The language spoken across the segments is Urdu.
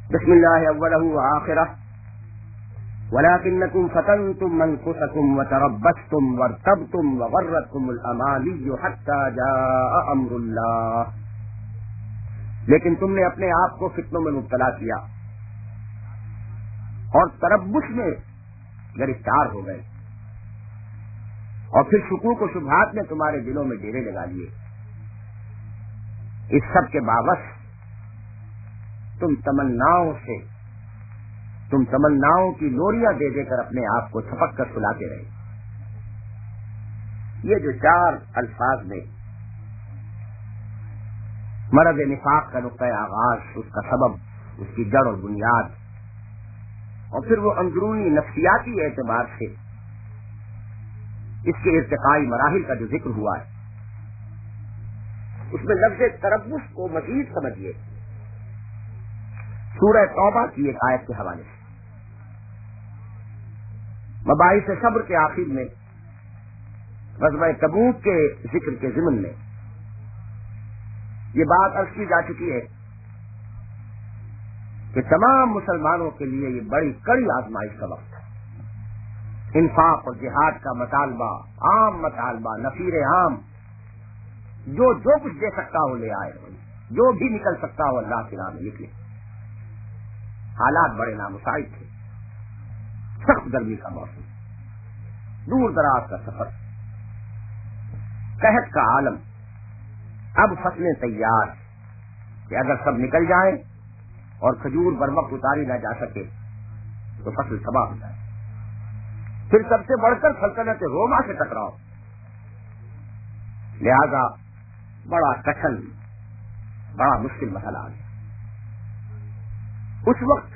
بسم اللہ اولہ وآخرہ ولکنکم فتنتم انفسکم وتربصتم وارتبتم وغرتکم الامانی حتی جاء امر اللہ، لیکن تم نے اپنے آپ کو فتنوں میں مبتلا کیا اور تربص میں گرفتار ہو گئے، اور پھر شکوک و شبہات نے تمہارے دلوں میں ڈیرے لگا لیے۔ اس سب کے باوجود تم تمناؤں کی لوریاں دے دے کر اپنے آپ کو چھپک کر سلاتے رہے۔ یہ جو چار الفاظ میں مرض نفاق کا نقطۂ آغاز، اس کا سبب، اس کی جڑ اور بنیاد، اور پھر وہ اندرونی نفسیاتی اعتبار سے اس کے ارتقائی مراحل کا جو ذکر ہوا ہے، اس میں لفظ تربص کو مزید سمجھیے سورہ توبہ کی ایک آیت کے حوالے سے۔ مباحث صبر کے آخر میں غزوہ تبوک کے ذکر کے ضمن میں یہ بات عرض کی جا چکی ہے کہ تمام مسلمانوں کے لیے یہ بڑی کڑی آزمائش کا وقت ہے۔ انفاق اور جہاد کا مطالبہ، عام مطالبہ، نفیر عام، جو کچھ دے سکتا ہو لے آئے، جو بھی نکل سکتا ہو اللہ کی راہ میں نکلے۔ حالات بڑے نامساعد تھے، سخت گرمی کا موسم، دور دراز کا سفر، قحط کا عالم، اب فصلیں تیار کہ اگر سب نکل جائیں اور کھجور بر وقت اتاری نہ جا سکے تو فصل تباہ ہو جائے۔ پھر سب سے بڑھ کر سلطنت روما سے ٹکراؤ، لہذا بڑا کٹھن، بڑا مشکل مسئلہ آ گیا۔ اس وقت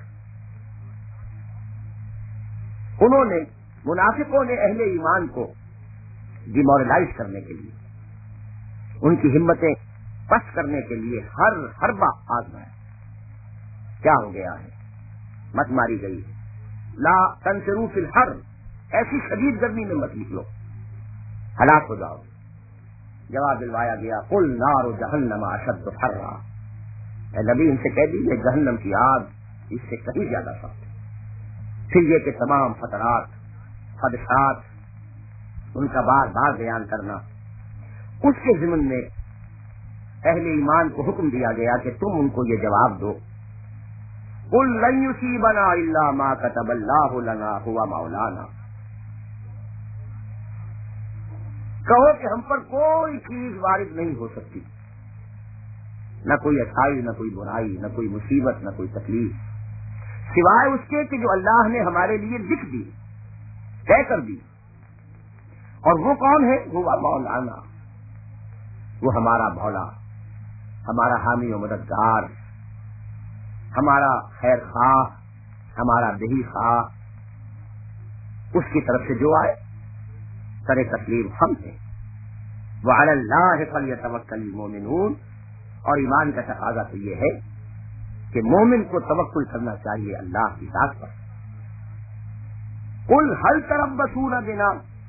منافقوں نے اہل ایمان کو ڈیمورلائز کرنے کے لیے، ان کی ہمتیں پست کرنے کے لیے ہر حربہ آزمایا۔ کیا ہو گیا ہے؟ مت ماری گئی، لا تنفروا فی الحر، ایسی شدید گرمی میں مت نکلو، ہلاک ہو جاؤ۔ جواب دلوایا گیا، قل نار جہنم اشد حرا، اے نبی ان سے کہہ دیجیے جہنم کی آگ اس سے کہیں زیادہ سخت ہے۔ پھر یہ کہ تمام خطرات، خدشات، ان کا بار بار بیان کرنا، اس کے ضمن میں اہل ایمان کو حکم دیا گیا کہ تم ان کو یہ جواب دو، قل لن یصیبنا الا ما كتب اللہ لنا هو مولانا، کہو کہ ہم پر کوئی چیز وارد نہیں ہو سکتی، نہ کوئی اچھائی، نہ کوئی برائی، نہ کوئی مصیبت، نہ کوئی تکلیف، سوائے اس کے کہ جو اللہ نے ہمارے لیے لکھ دی، طے کر دی۔ اور وہ کون ہے؟ وہ مولانا، وہ ہمارا مولا، ہمارا حامی و مددگار، ہمارا خیر خواہ، ہمارا بہی خواہ، اس کی طرف سے جو آئے سر تسلیم ہم ہیں۔ وعلی اللہ فلیتوکل المؤمنون، اور ایمان کا تقاضا تو یہ ہے کہ مومن کو توکل کرنا چاہیے اللہ کی ذات پر۔ قل هل تربصون بنا،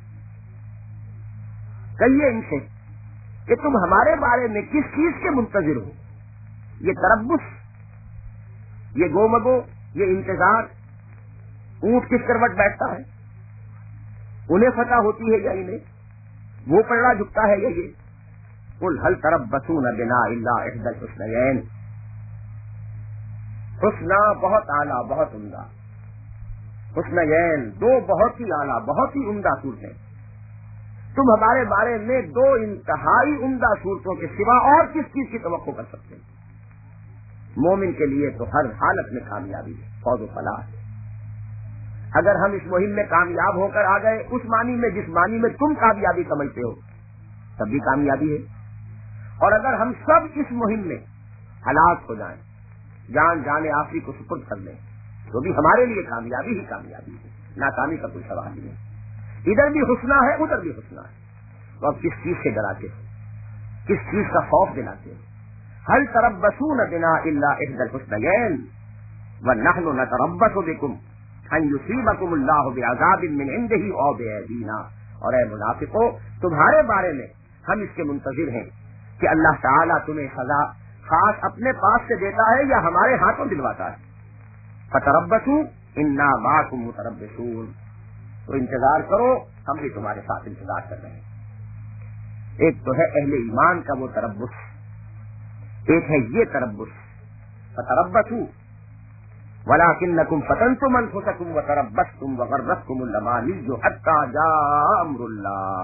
کہیے ان سے کہ تم ہمارے بارے میں کس چیز کے منتظر ہو؟ یہ تربص، یہ گومگو، یہ انتظار، اونٹ کس کروٹ بیٹھتا ہے؟ انہیں فتح ہوتی ہے یا انہیں؟ وہ پلڑا جھکتا ہے یا یہ؟ قل هل تربصون بنا الا احدى الحسنيين، حسنہ بہت اعلیٰ، بہت عمدہ، حسنیین دو بہت ہی اعلیٰ، بہت ہی عمدہ صورتیں، تم ہمارے بارے میں دو انتہائی عمدہ صورتوں کے سوا اور کس چیز کی توقع کر سکتے ہیں؟ مومن کے لیے تو ہر حالت میں کامیابی ہے، فوز و فلاح ہے۔ اگر ہم اس مہم میں کامیاب ہو کر آ گئے اس معنی میں جس معنی میں تم کامیابی سمجھتے ہو، تب بھی کامیابی ہے۔ اور اگر ہم سب اس مہم میں ہلاک ہو جائیں، جان آخری کو سپرد کر لیں، تو بھی ہمارے لیے کامیابی ہی کامیابی ہے، ناکامی کا کوئی سوال نہیں ہے۔ ادھر بھی حسنہ ہے، ادھر بھی حسنہ ہے، تو اب کس چیز سے ڈراتے ہو؟ کس چیز کا خوف دلاتے ہو؟ هل تربصون بنا الا احدى الحسنيين ونحن نتربص بكم ان يصيبكم الله بعذاب من عنده او بأيدينا، اور اے منافقو تمہارے بارے میں ہم اس کے منتظر ہیں کہ اللہ تعالیٰ تمہیں سزا خاص اپنے پاس سے دیتا ہے یا ہمارے ہاتھوں دلواتا ہے۔ فتربصوا انا معکم متربصون، تو انتظار کرو، ہم بھی تمہارے ساتھ انتظار کر رہے ہیں۔ ایک تو ہے اہل ایمان کا وہ تربص، ایک ہے یہ تربص، فتربصوا ولکنکم فتنتم انفسکم وتربصتم وغرتکم الامانی حتی جاء امر اللہ،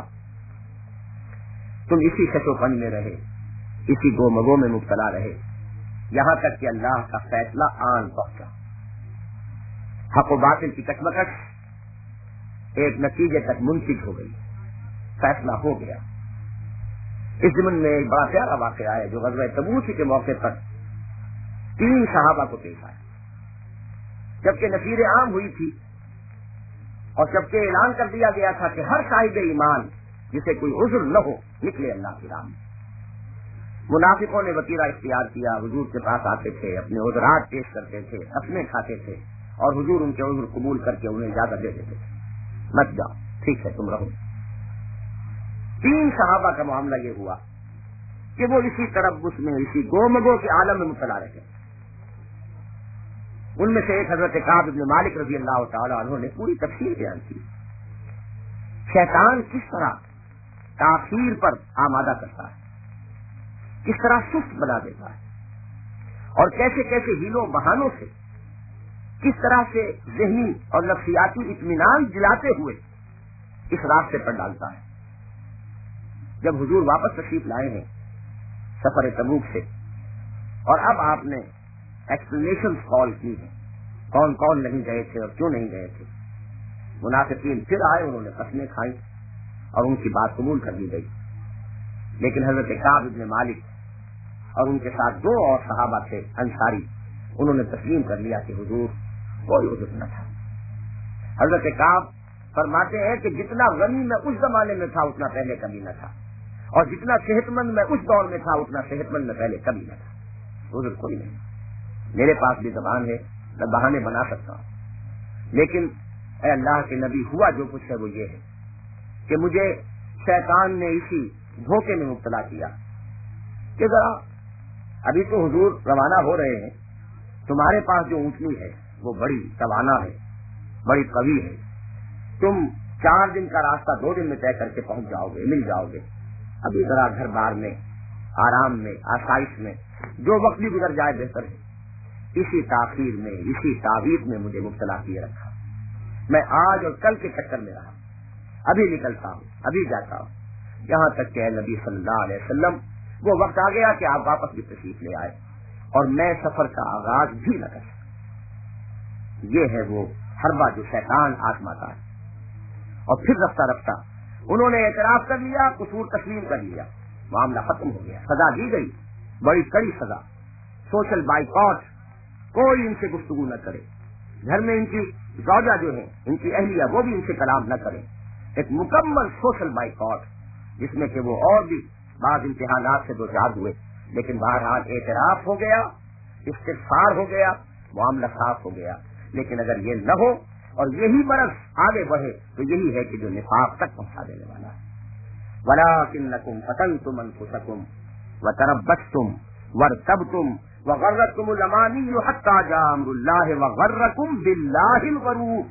تم اسی شش و فن میں رہے، اسی گو مگو میں مبتلا رہے، یہاں تک کہ اللہ کا فیصلہ آن پہنچا۔ حق و باطل کی کشمکش ایک نتیجے تک منتج ہو گئی، فیصلہ ہو گیا۔ اس ضمن میں ایک بڑا پیارا واقعہ ہے جو غزوہ تبوک کے موقع پر 3 صحابہ کو پیش آیا، جبکہ نفیر عام ہوئی تھی اور جبکہ اعلان کر دیا گیا تھا کہ ہر صاحب ایمان جسے کوئی عذر نہ ہو نکلے اللہ کی راہ میں۔ منافقوں نے وتیرہ اختیار کیا، حضور کے پاس آتے تھے، اپنے عذرات پیش کرتے تھے، اپنے کھاتے تھے، اور حضور ان کے عذر قبول کر کے انہیں اجازت دے دیتے تھے، مت جاؤ، ٹھیک ہے تم رہو۔ 3 صحابہ کا معاملہ یہ ہوا کہ وہ اسی تربص میں، اسی گومگو کے عالم میں مبتلا رہے۔ ان میں سے ایک حضرت کعب بن مالک رضی اللہ تعالی عنہ نے پوری تفصیل بیان کی، شیطان کس طرح تاخیر پر آمادہ کرتا ہے، کس طرح سست بنا دیتا ہے، اور کیسے کیسے ہیلوں بہانوں سے، کس طرح سے ذہنی اور نفسیاتی اطمینان دلاتے ہوئے اس راستے پر ڈالتا ہے۔ جب حضور واپس تشریف لائے ہیں سفر تبوک سے، اور اب آپ نے ایکسپلینیشن کال کی ہے کون کون نہیں گئے تھے اور کیوں نہیں گئے تھے، منافقین پھر آئے، انہوں نے قسمیں کھائیں اور ان کی بات قبول کر دی گئی، لیکن حضرت کعب بن مالک اور ان کے ساتھ 2 اور صحابہ تھے انصاری، انہوں نے تسلیم کر لیا کہ حضور کوئی عذر نہ تھا۔ حضرت کعب فرماتے ہیں کہ جتنا غنی میں اس زمانے میں تھا اتنا پہلے کبھی نہ تھا، اور جتنا صحت مند میں اس دور میں تھا اتنا صحت مند میں پہلے کبھی نہ تھا، عذر کوئی نہیں۔ میرے پاس بھی زبان ہے، میں بہانے بنا سکتا ہوں، لیکن اے اللہ کے نبی ہوا جو کچھ ہے وہ یہ ہے کہ مجھے شیطان نے اسی دھوکے میں مبتلا کیا کہ ذرا ابھی تو حضور روانہ ہو رہے ہیں، تمہارے پاس جو اونٹنی ہے وہ بڑی توانا ہے، بڑی قوی ہے، تم 4 دن کا راستہ 2 دن میں طے کر کے پہنچ جاؤ گے، مل جاؤ گے، ابھی ذرا گھر بار میں، آرام میں، آسائش میں جو وقت بھی گزر جائے بہتر ہے۔ اسی تاخیر میں، اسی تعویذ میں مجھے مبتلا کیے رکھا، میں آج اور کل کے چکر میں رہا، ابھی نکلتا ہوں، ابھی جاتا ہوں، یہاں تک کہ نبی صلی اللہ علیہ وسلم وہ وقت آ گیا کہ آپ واپس بھی تشریف لے آئے اور میں سفر کا آغاز بھی نہ کر سکا۔ یہ ہے وہ حربہ جو شیطان آزماتا ہے۔ اور پھر رفتہ رفتہ انہوں نے اعتراف کر لیا، قصور تسلیم کر لیا، معاملہ ختم ہو گیا، سزا دی گئی، بڑی کڑی سزا، سوشل بائیکاٹ، کوئی ان سے گفتگو نہ کرے، گھر میں ان کی زوجہ جو ہے، ان کی اہلیہ، وہ بھی ان سے کلام نہ کرے، ایک مکمل سوشل بائیکاٹ، جس میں کہ وہ اور بھی بعض امتحانات سے دوچار ہوئے، لیکن بہرحال اعتراف ہو گیا، استغفار ہو گیا، معاملہ صاف ہو گیا۔ لیکن اگر یہ نہ ہو اور یہی مرض آگے بڑھے تو یہی ہے کہ جو نفاق تک پہنچا دینے والا ہے۔ وَلَٰكِنَّكُمْ فَتَنْتُمْ أَنفُسَكُمْ وَتَرَبَّصْتُمْ وَارْتَبْتُمْ وَغَرَّتْكُمُ الْأَمَانِيُّ حَتَّىٰ جَاءَ أَمْرُ اللَّهِ وَغَرَّكُمْ بِاللَّهِ الْغَرُورُ،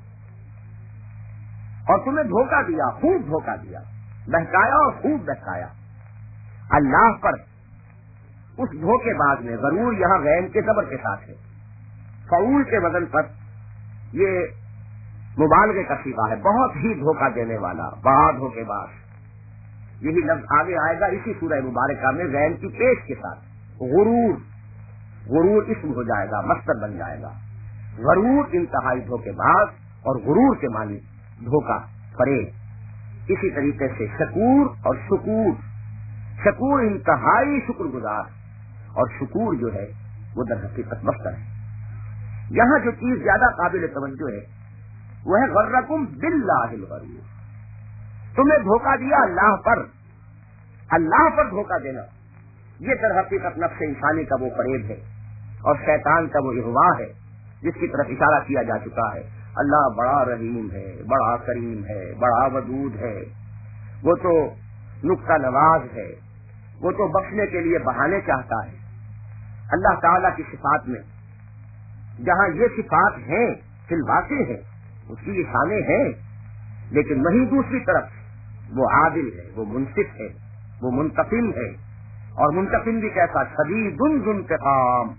اور تمہیں دھوکہ دیا، خوب دھوکہ دیا، بہکایا اور خوب بہکایا اللہ پر۔ اس دھوکے باز میں غرور یہاں غین کے زبر کے ساتھ ہے، فعول کے وزن پر یہ مبالغے کا صیغہ ہے، بہت ہی دھوکہ دینے والا، بڑا دھوکے باز۔ یہی لفظ آگے آئے گا اسی سورہ مبارکہ میں غین کی پیش کے ساتھ، غرور، غرور اسم ہو جائے گا، مصدر بن جائے گا، غرور انتہائی دھوکے باز، اور غرور کے معنی دھوکہ، فریب۔ اسی طریقے سے شکور اور شکور، شکور انتہائی شکر گزار، اور شکور جو ہے وہ در حقیقت مصدر ہے۔ یہاں جو چیز زیادہ قابل توجہ ہے وہ ہے غرکم باللہ الغرور، تمہیں دھوکہ دیا اللہ پر، اللہ پر دھوکہ دینا، یہ در حقیقت نفس انسانی کا وہ فریب ہے اور شیطان کا وہ اغوا ہے جس کی طرف اشارہ کیا جا چکا ہے۔ اللہ بڑا رحیم ہے، بڑا کریم ہے، بڑا ودود ہے، وہ تو نکتہ نواز ہے، وہ تو بخشنے کے لیے بہانے چاہتا ہے۔ اللہ تعالیٰ کی صفات میں جہاں یہ صفات ہیں فی الواقع ہے، اس کی یہ شانیں ہیں، لیکن وہیں دوسری طرف وہ عادل ہے، وہ منصف ہے، وہ منتقم ہے، اور منتقم بھی کیسا؟ شدید ذو انتقام۔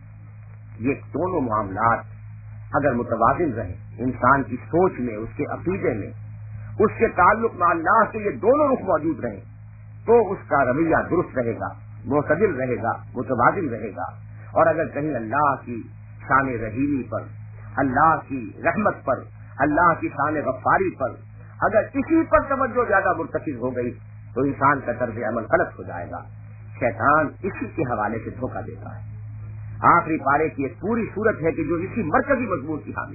یہ دونوں معاملات اگر متوازن رہے انسان کی سوچ میں، اس کے عقیدے میں، اس کے تعلق میں اللہ کے یہ دونوں رخ موجود رہیں تو اس کا رویہ درست رہے گا، معتدل رہے گا، متوازن رہے گا۔ اور اگر کہیں اللہ کی شان رحیمی پر، اللہ کی رحمت پر، اللہ کی شان غفاری پر اگر اسی پر توجہ زیادہ مرتکز ہو گئی تو انسان کا طرز عمل غلط ہو جائے گا۔ شیطان اسی کے حوالے سے دھوکہ دیتا ہے۔ آخری پارے کی ایک پوری صورت ہے کہ جو اسی مرکزی مضمون کی حامل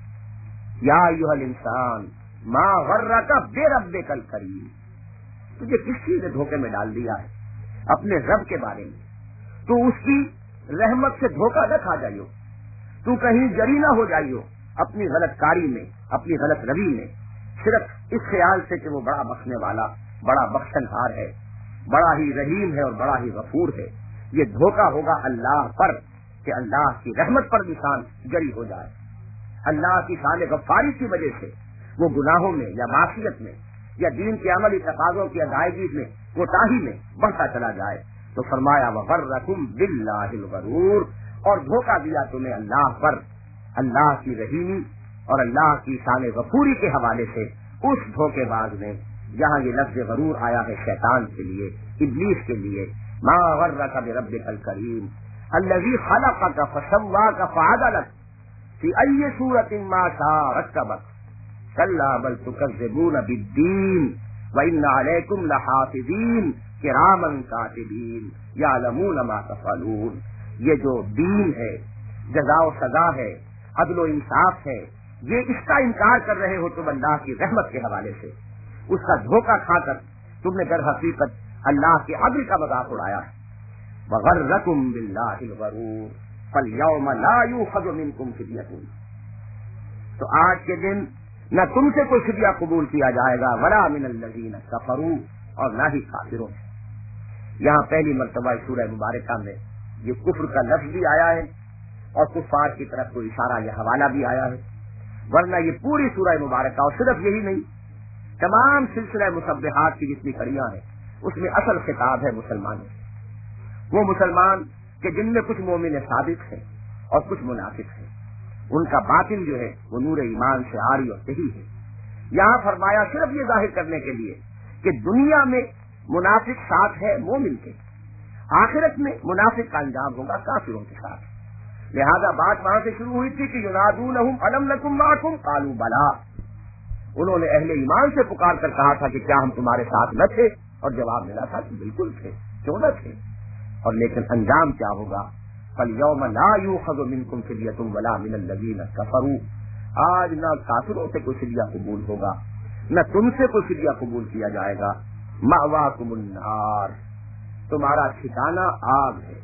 ہے۔ یا ایھا الانسان ما غرک بربک الکریم، تجھے کس چیز نے دھوکے میں ڈال دیا ہے اپنے رب کے بارے میں؟ تو اس کی رحمت سے دھوکہ نہ کھا جائیو، تو کہیں جری نہ ہو جائیو اپنی غلط کاری میں، اپنی غلط روی میں، صرف اس خیال سے کہ وہ بڑا بخشنے والا، بڑا بخشنہار ہے، بڑا ہی رحیم ہے اور بڑا ہی غفور ہے۔ یہ دھوکہ ہوگا اللہ پر کہ اللہ کی رحمت پر انسان جری ہو جائے، اللہ کی شان غفاری کی وجہ سے وہ گناہوں میں یا معصیت میں یا دین کے عملی تقاضوں کی ادائیگی میں کوتاہی میں بڑھتا چلا جائے۔ تو فرمایا وغرکم باللہ الغرور، اور دھوکہ دیا تمہیں اللہ پر، اللہ کی رحیمی اور اللہ کی شان غفوری کے حوالے سے اس دھوکے باز نے۔ یہاں یہ لفظ غرور آیا ہے شیطان کے لیے، ابلیس کے لیے۔ ما غرک بربک الکریم الذی خلقک فسواک فعدلک فی ای صورۃ ما شاء رکبک کلا بل تکذبون بالدین وان علیکم لحافظین کراما کاتبین یعلمون ما تفعلون۔ یہ جو دین ہے، جزا و سزا ہے، عدل و انصاف ہے، یہ اس کا انکار کر رہے ہو تم اللہ کی رحمت کے حوالے سے، اس کا دھوکہ کھا کر تم نے در حقیقت اللہ کے عدل کا مذاق اڑایا ہے۔ وغرکم باللہ الغرور فالیوم لا یؤخذ منکم فدیۃ، تو آج کے دن نہ تم سے کوئی فدیہ قبول کیا جائے گا، ولا من الذین کفروا، اور نہ ہی کافروں سے۔ یہاں پہلی مرتبہ سورہ مبارکہ میں یہ کفر کا لفظ بھی آیا ہے اور کفار کی طرف کوئی اشارہ یا حوالہ بھی آیا ہے، ورنہ یہ پوری سورہ مبارکہ، اور صرف یہی نہیں، تمام سلسلہ مسبحات کی جتنی کڑیاں ہیں اس میں اصل خطاب ہے مسلمانوں، وہ مسلمان کہ جن میں کچھ مومن صادق ہیں اور کچھ منافق ہیں، ان کا باطن جو ہے وہ نور ایمان سے عاری اور صحیح ہے۔ یہاں فرمایا صرف یہ ظاہر کرنے کے لیے کہ دنیا میں منافق ساتھ ہے مومن کے، آخرت میں منافق کا انجام ہوگا کافروں کے ساتھ۔ لہذا بات وہاں سے شروع ہوئی تھی کہ ینادونہم الم نکم معکم قالوا بلا، انہوں نے اہل ایمان سے پکار کر کہا تھا کہ کیا ہم تمہارے ساتھ نہ تھے، اور جواب ملا تھا کہ بالکل تھے، کیوں نہ تھے، اور لیکن انجام کیا ہوگا؟ فالیوم لا یؤخذ منکم فدیۃ ولا من الذین کفروا، آج نہ کافروں سے کوئی فدیہ قبول ہوگا، نہ تم سے کوئی فدیہ قبول کیا جائے گا۔ مأواکم النار، تمہارا ٹھکانہ آگ ہے۔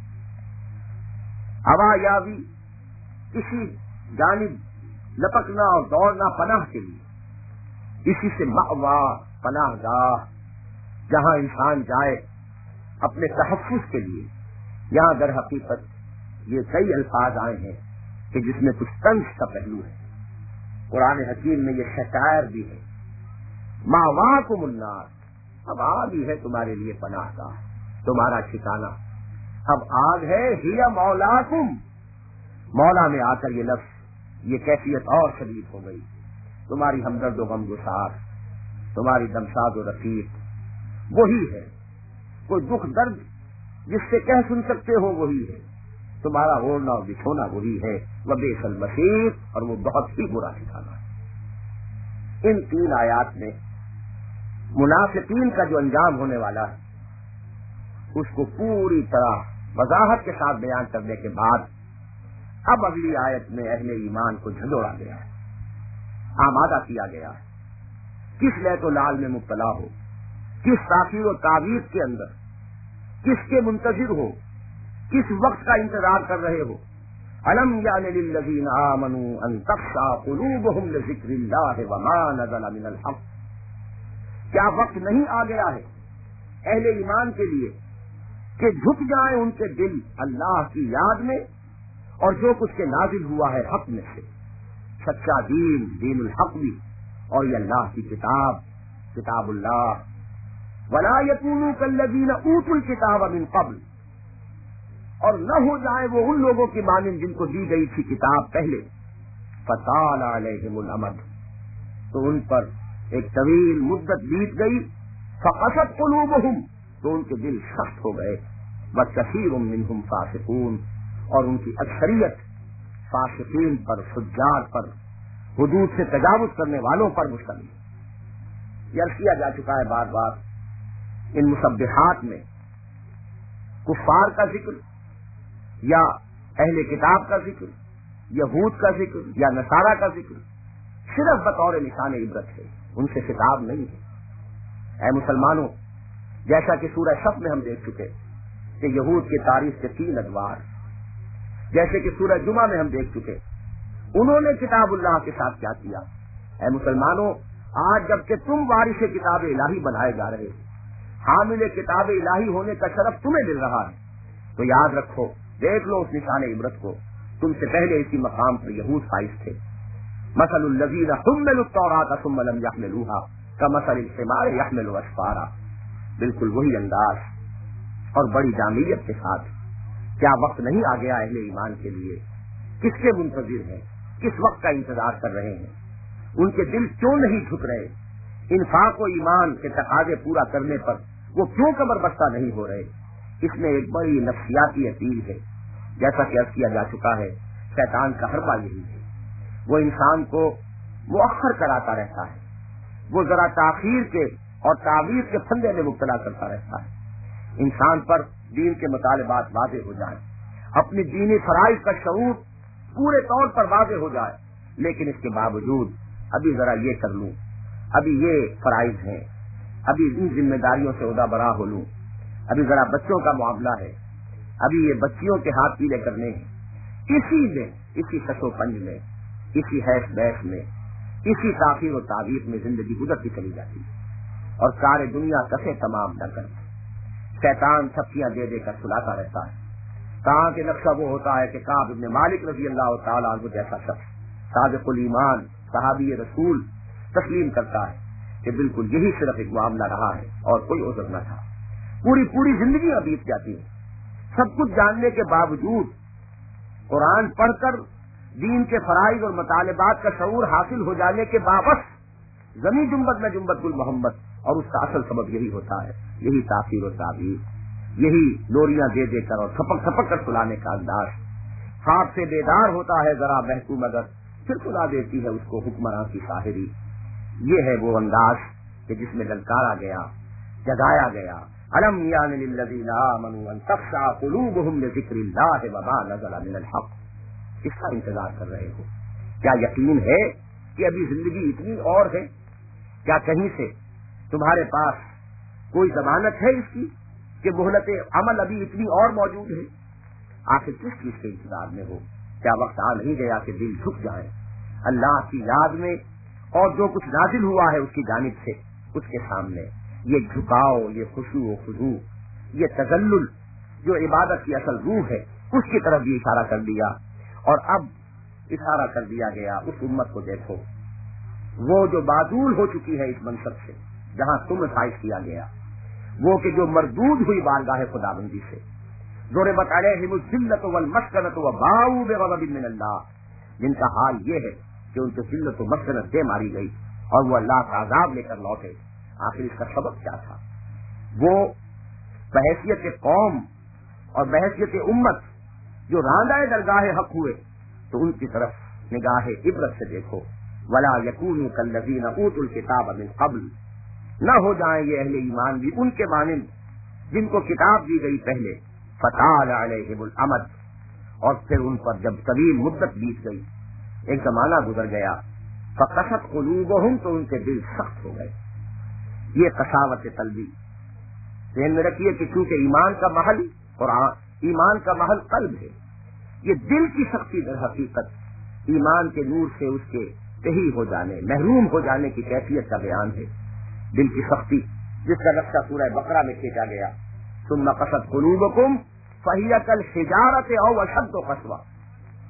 ہوا یابی کسی جانب لپکنا اور دوڑنا پناہ کے لیے، اسی سے مأوا پناہ گاہ، جہاں انسان جائے اپنے تحفظ کے لیے۔ یہاں در حقیقت یہ کئی الفاظ آئے ہیں کہ جس میں کچھ طنز کا پہلو ہے، قرآن حکیم میں یہ شکایت بھی ہے، مأواکم النار، اب آگ ہی ہے تمہارے لیے پناہ گاہ، تمہارا ٹھکانہ اب آگ ہے، ہی مولاکم، مولا میں آ کر یہ لفظ، یہ کیفیت اور شدید ہو گئی، تمہاری ہمدرد و غمگسار، تمہاری دمساز و رفیق وہی ہے، کوئی دکھ درد جس سے کہہ سن سکتے ہو وہی ہے، تمہارا اوڑھنا اور بچھونا وہی ہے، وبئس المصیر، اور وہ بہت ہی برا ٹھکانہ ہے۔ ان تین آیات میں منافقین کا جو انجام ہونے والا ہے اس کو پوری طرح وضاحت کے ساتھ بیان کرنے کے بعد اب اگلی آیت میں اہل ایمان کو جھنجوڑا گیا ہے، آمادہ کیا گیا ہے، کس لیت و لال میں مبتلا ہو، کس تاخیر و تعویض کے اندر، کس کے منتظر ہو، کس وقت کا انتظار کر رہے ہو۔ الم یعن للذین آمنوا ان تخشع قلوبهم لذکر اللہ وما نزل من الحق، کیا وقت نہیں آ گیا ہے اہل ایمان کے لیے کہ جھک جائیں ان کے دل اللہ کی یاد میں اور جو کچھ کے نازل ہوا ہے حق میں سے، سچا دین، دین الحق بھی، اور یہ اللہ کی کتاب، کتاب اللہ، ولا یکونوا کالذین اوتوا الکتاب من قبل، اور نہ ہو جائے وہ ان لوگوں کی مانند جن کو دی گئی تھی کتاب پہلے، فطال علیہم الامد، تو ان پر ایک طویل مدت بیت گئی، فقست قلوبہم، تو ان کے دل سخت ہو گئے، وکثیر منہم فاسقون، اور ان کی اکثریت فاسقین پر، فجار پر، حدود سے تجاوز کرنے والوں پر مشتمل۔ یہ کیا جا چکا ہے بار بار ان مصبحات میں کفار کا ذکر یا اہل کتاب کا ذکر، یہود کا ذکر یا نصارہ کا ذکر صرف بطور نشان عبرت ہے، ان سے خطاب نہیں ہے۔ اے مسلمانوں، جیسا کہ سورہ صف میں ہم دیکھ چکے کہ یہود کی تاریخ کے 3 ادوار، جیسے کہ سورہ جمعہ میں ہم دیکھ چکے انہوں نے کتاب اللہ کے ساتھ کیا کیا۔ اے مسلمانوں، آج جبکہ تم وارث کتاب الہی بنائے جا رہے ہو، حامل کتاب الہی ہونے کا شرف تمہیں مل رہا ہے، تو یاد رکھو، دیکھ لو اس نشان عبرت کو، تم سے پہلے اسی مقام پر یہود فائز تھے۔ مثل الذین حملوا التوراۃ ثم لم يحملوها کمثل الحمار يحمل اسفارا، بالکل وہی انداز اور بڑی جامعیت کے ساتھ۔ کیا وقت نہیں آ گیا اہل ایمان کے لیے؟ کس کے منتظر ہیں؟ کس وقت کا انتظار کر رہے ہیں؟ ان کے دل کیوں نہیں جھک رہے؟ انفاق و ایمان کے تقاضے پورا کرنے پر وہ کیوں کمر بستہ نہیں ہو رہے؟ اس میں ایک بڑی نفسیاتی اپیل ہے، جیسا کہ عرض کیا جا چکا ہے، شیطان کا حربہ یہی ہے، وہ انسان کو مؤخر کراتا رہتا ہے، وہ ذرا تاخیر کے اور تعویض کے پھندے میں مبتلا کرتا رہتا ہے۔ انسان پر دین کے مطالبات واضح ہو جائیں، اپنی دینی فرائض کا شعور پورے طور پر واضح ہو جائے، لیکن اس کے باوجود ابھی ذرا یہ کر لوں، ابھی یہ فرائض ہیں، ابھی ان ذمہ داریوں سے عہدہ برا ہو لوں، ابھی ذرا بچوں کا معاملہ ہے، ابھی یہ بچیوں کے ہاتھ پیلے کرنے ہیں، اسی سچو پنج میں، اسی حیث بیس میں، اسی تاخیر و تعویض میں زندگی گزرتی چلی جاتی ہے، اور سارے دنیا کسے تمام نہ کرتی، شیطان چھپیاں دے دے کر سلاتا رہتا ہے۔ کہاں کہ نقشہ وہ ہوتا ہے کہ کعب ابن مالک رضی اللہ تعالیٰ عنہ جیسا شخص صادق الایمان صحابی رسول تسلیم کرتا ہے کہ بالکل یہی صرف ایک معاملہ رہا ہے اور کوئی عذر نہ تھا۔ پوری زندگی بیت جاتی ہے، سب کچھ جاننے کے باوجود، قرآن پڑھ کر دین کے فرائض اور مطالبات کا شعور حاصل ہو جانے کے باوجود زمین جنبت میں جنبت گل محمد، اور اس کا اصل سبب یہی ہوتا ہے، یہی تاخیر و تعبیر، یہی لوریاں دے دے کر اور تھپک کر سلانے کا انداز۔ خواب سے بیدار ہوتا ہے ذرا بہتو مگر، پھر سلا دیتی ہے اس کو حکمراں کی شاہری۔ یہ ہے وہ انداز کہ جس میں للکارا گیا، جگایا گیا، الم یان للذین آمنوا ان تخشع قلوبہم لذکر اللہ وما نزل من الحق۔ کس کا انتظار کر رہے ہو؟ کیا یقین ہے کہ ابھی زندگی اتنی اور ہے؟ کیا کہیں سے تمہارے پاس کوئی ضمانت ہے اس کی کہ مہلت عمل ابھی اتنی اور موجود ہے؟ آخر کس چیز کے انتظار میں ہو؟ کیا وقت آ نہیں گیا کہ دل جھک جائے اللہ کی یاد میں اور جو کچھ نازل ہوا ہے اس کی جانب سے، اس کے سامنے یہ جھکاؤ، یہ خشوع و خضوع، یہ تذلل جو عبادت کی اصل روح ہے، اس کی طرف بھی اشارہ کر دیا۔ اور اب اشارہ کر دیا گیا اس امت کو، دیکھو وہ جو معدول ہو چکی ہے اس منصب سے جہاں تم فائز کیا گیا، وہ کہ جو مردود ہوئی بارگاہ خداوندی سے، ضربت علیہم الذلۃ والمسکنۃ وباؤوا بغضب من اللہ، جن کا حال یہ ہے کہ ان کو ذلت و مسکنت دے ماری گئی اور وہ اللہ کا عذاب لے کر لوٹے۔ آخر اس کا سبب کیا تھا؟ وہ بحیثیت قوم اور بحیثیت امت جو راندہ درگاہ حق ہوئے، تو ان کی طرف نگاہ عبرت سے دیکھو، ولا یکونوا کالذین اوتوا الکتاب من قبل، نہ ہو جائیں یہ اہل ایمان بھی ان کے مانند جن کو کتاب دی گئی پہلے، فطال علیہم الامد، اور پھر ان پر جب طویل مدت بیت گئی، ایک زمانہ گزر گیا، فقست قلوبہم، تو ان کے دل سخت ہو گئے۔ یہ قساوت قلبی ذہن میں رکھیے کہ چونکہ ایمان کا محل قرآن، ایمان کا محل قلب ہے، یہ دل کی سختی در حقیقت ایمان کے نور سے اس کے تہی ہو جانے، محروم ہو جانے کی کیفیت کا بیان ہے۔ دل کی سختی جس کا نقشہ سورہ بقرہ میں کھینچا گیا، ثم قست قلوبکم فہی کالحجارۃ او اشد قسوہ،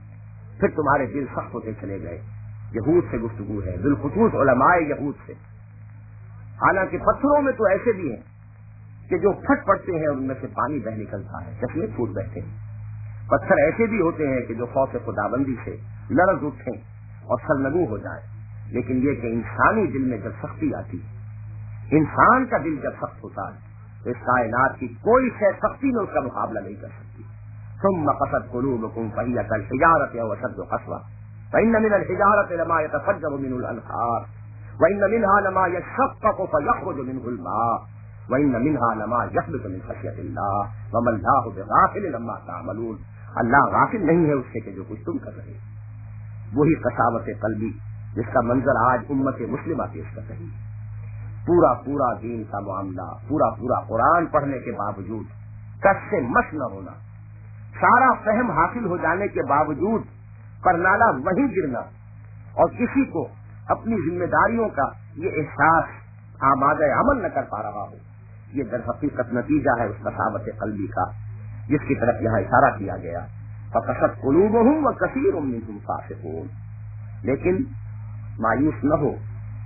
پھر تمہارے دل سخت ہوتے چلے گئے. یہود سے گفتگو ہے، بالخصوص علماء یہود سے. حالانکہ پتھروں میں تو ایسے بھی ہیں کہ جو پھٹ پڑتے ہیں اور ان میں سے پانی بہ نکلتا ہے، چشمے پھوٹ بیٹھتے ہیں. پتھر ایسے بھی ہوتے ہیں کہ جو خوف خداوندی سے لرز اٹھیں اور سرنگو ہو جائیں. لیکن یہ کہ انسانی دل میں جب سختی آتی، انسان کا دل جب سخت ہوتا ہے تو اس کائنات کی کوئی شے سختی میں اس کا مقابلہ نہیں کر سکتی. ثم قست قلوبكم فهي كالحجارة أو أشد قسوة فإن من الحجارة لما يتفجر منه الأنهار وإن منها لما يشقق فيخرج منه الماء وإن منها لما يهبط من خشية الله وما الله بغافل عما تعملون. اللہ غافل نہیں ہے اس سے کہ جو کچھ تم کر رہے. وہی قساوت قلبی جس کا منظر آج امت مسلمہ پیش کر رہی ہے. پورا دین کا معاملہ، پورا قرآن پڑھنے کے باوجود کس سے مس نہ ہونا، سارا فہم حاصل ہو جانے کے باوجود پرنالہ وہیں گرنا اور کسی کو اپنی ذمہ داریوں کا یہ احساس آمادہ عمل نہ کر پا رہا ہو، یہ در حقیقت نتیجہ ہے اس قساوت قلبی کا جس کی طرف یہاں اشارہ کیا گیا. فقست قلوبہم وکثیر منہم فاسقون. لیکن مایوس نہ ہو،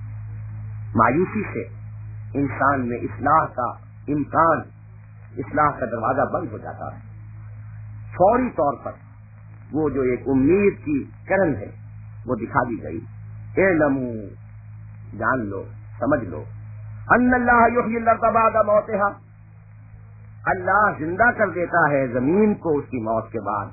مایوسی سے انسان میں اصلاح کا امکان، اصلاح کا دروازہ بند ہو جاتا ہے. فوری طور پر وہ جو ایک امید کی کرن ہے وہ دکھا دی گئی. اعلموا، جان لو، سمجھ لو، ان اللہ یحیی الارض بعد موتها، اللہ زندہ کر دیتا ہے زمین کو اس کی موت کے بعد.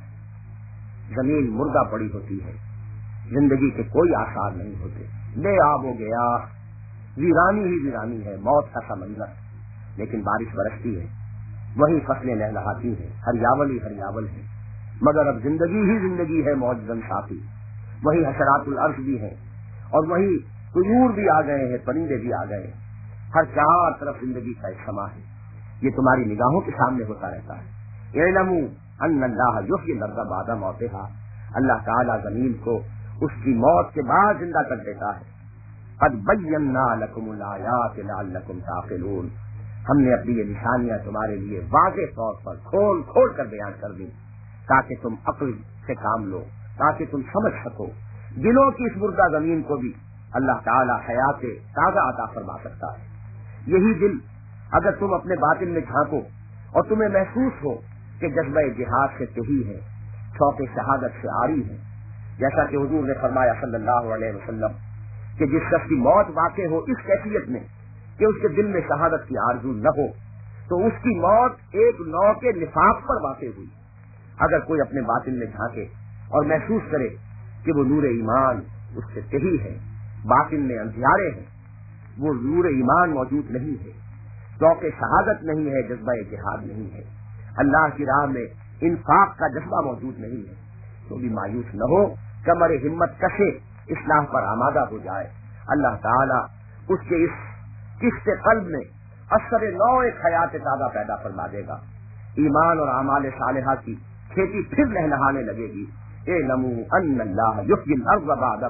زمین مردہ پڑی ہوتی ہے، زندگی کے کوئی آثار نہیں ہوتے، بے آب ہو گیا، ویرانی ہی ویرانی ہے، موت کا سمندر. لیکن بارش برستی ہے، وہی فصلیں لہلہاتی ہیں، ہریاول ہی ہریاول ہے. مگر اب زندگی ہی زندگی ہے، معجزن صافی. وہی حشرات الارض بھی ہیں اور وہی طیور بھی آ گئے ہیں، پرندے بھی آ گئے ہیں. ہر چار طرف زندگی کا ایک سما ہے. یہ تمہاری نگاہوں کے سامنے ہوتا رہتا ہے. اعلموا ان اللہ یحیی الارض بعد موتها، اللہ تعالی زمین کو اس کی موت کے بعد زندہ کر دیتا ہے. قد بینا لکم الآیات لعلکم تعقلون، ہم نے اپنی یہ نشانیاں تمہارے لیے واضح طور پر کھول کھول کر بیان کر دی تاکہ تم عقل سے کام لو، تاکہ تم سمجھ سکو. دلوں کی اس مردہ زمین کو بھی اللہ تعالی حیات تازہ عطا فرما سکتا ہے. یہی دل اگر تم اپنے باطن میں جھانکو اور تمہیں محسوس ہو کہ جذبہ جہاد سے تہی ہے، شوق شہادت سے عاری ہے، جیسا کہ حضور نے فرمایا صلی اللہ علیہ وسلم کہ جس شخص کی موت واقع ہو اس کیفیت میں کہ اس کے دل میں شہادت کی آرزو نہ ہو تو اس کی موت ایک نو کے نفاق پر واقع ہوئی. اگر کوئی اپنے باطن میں جھانکے اور محسوس کرے کہ وہ نور ایمان اس سے تہی ہے، باطن میں اندھیارے ہیں، وہ نور ایمان موجود نہیں ہے، شوق شہادت نہیں ہے، جذبہ جہاد نہیں ہے، اللہ کی راہ میں انفاق کا جذبہ موجود نہیں ہے، تو بھی مایوس نہ ہو، کمر ہمت کشے اصلاح پر آمادہ ہو جائے. اللہ تعالیٰ اس کے اس قسط قلب میں اثر نو ایک حیات تازہ پیدا فرما دے گا. ایمان اور اعمال صالحہ کی کھیتی پھر لہلہانے لگے گی. اعلموا ان اللہ یحیی الارض بعد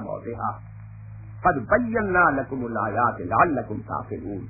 موتها قد بینا لکم الآیات لعلکم تعقلون.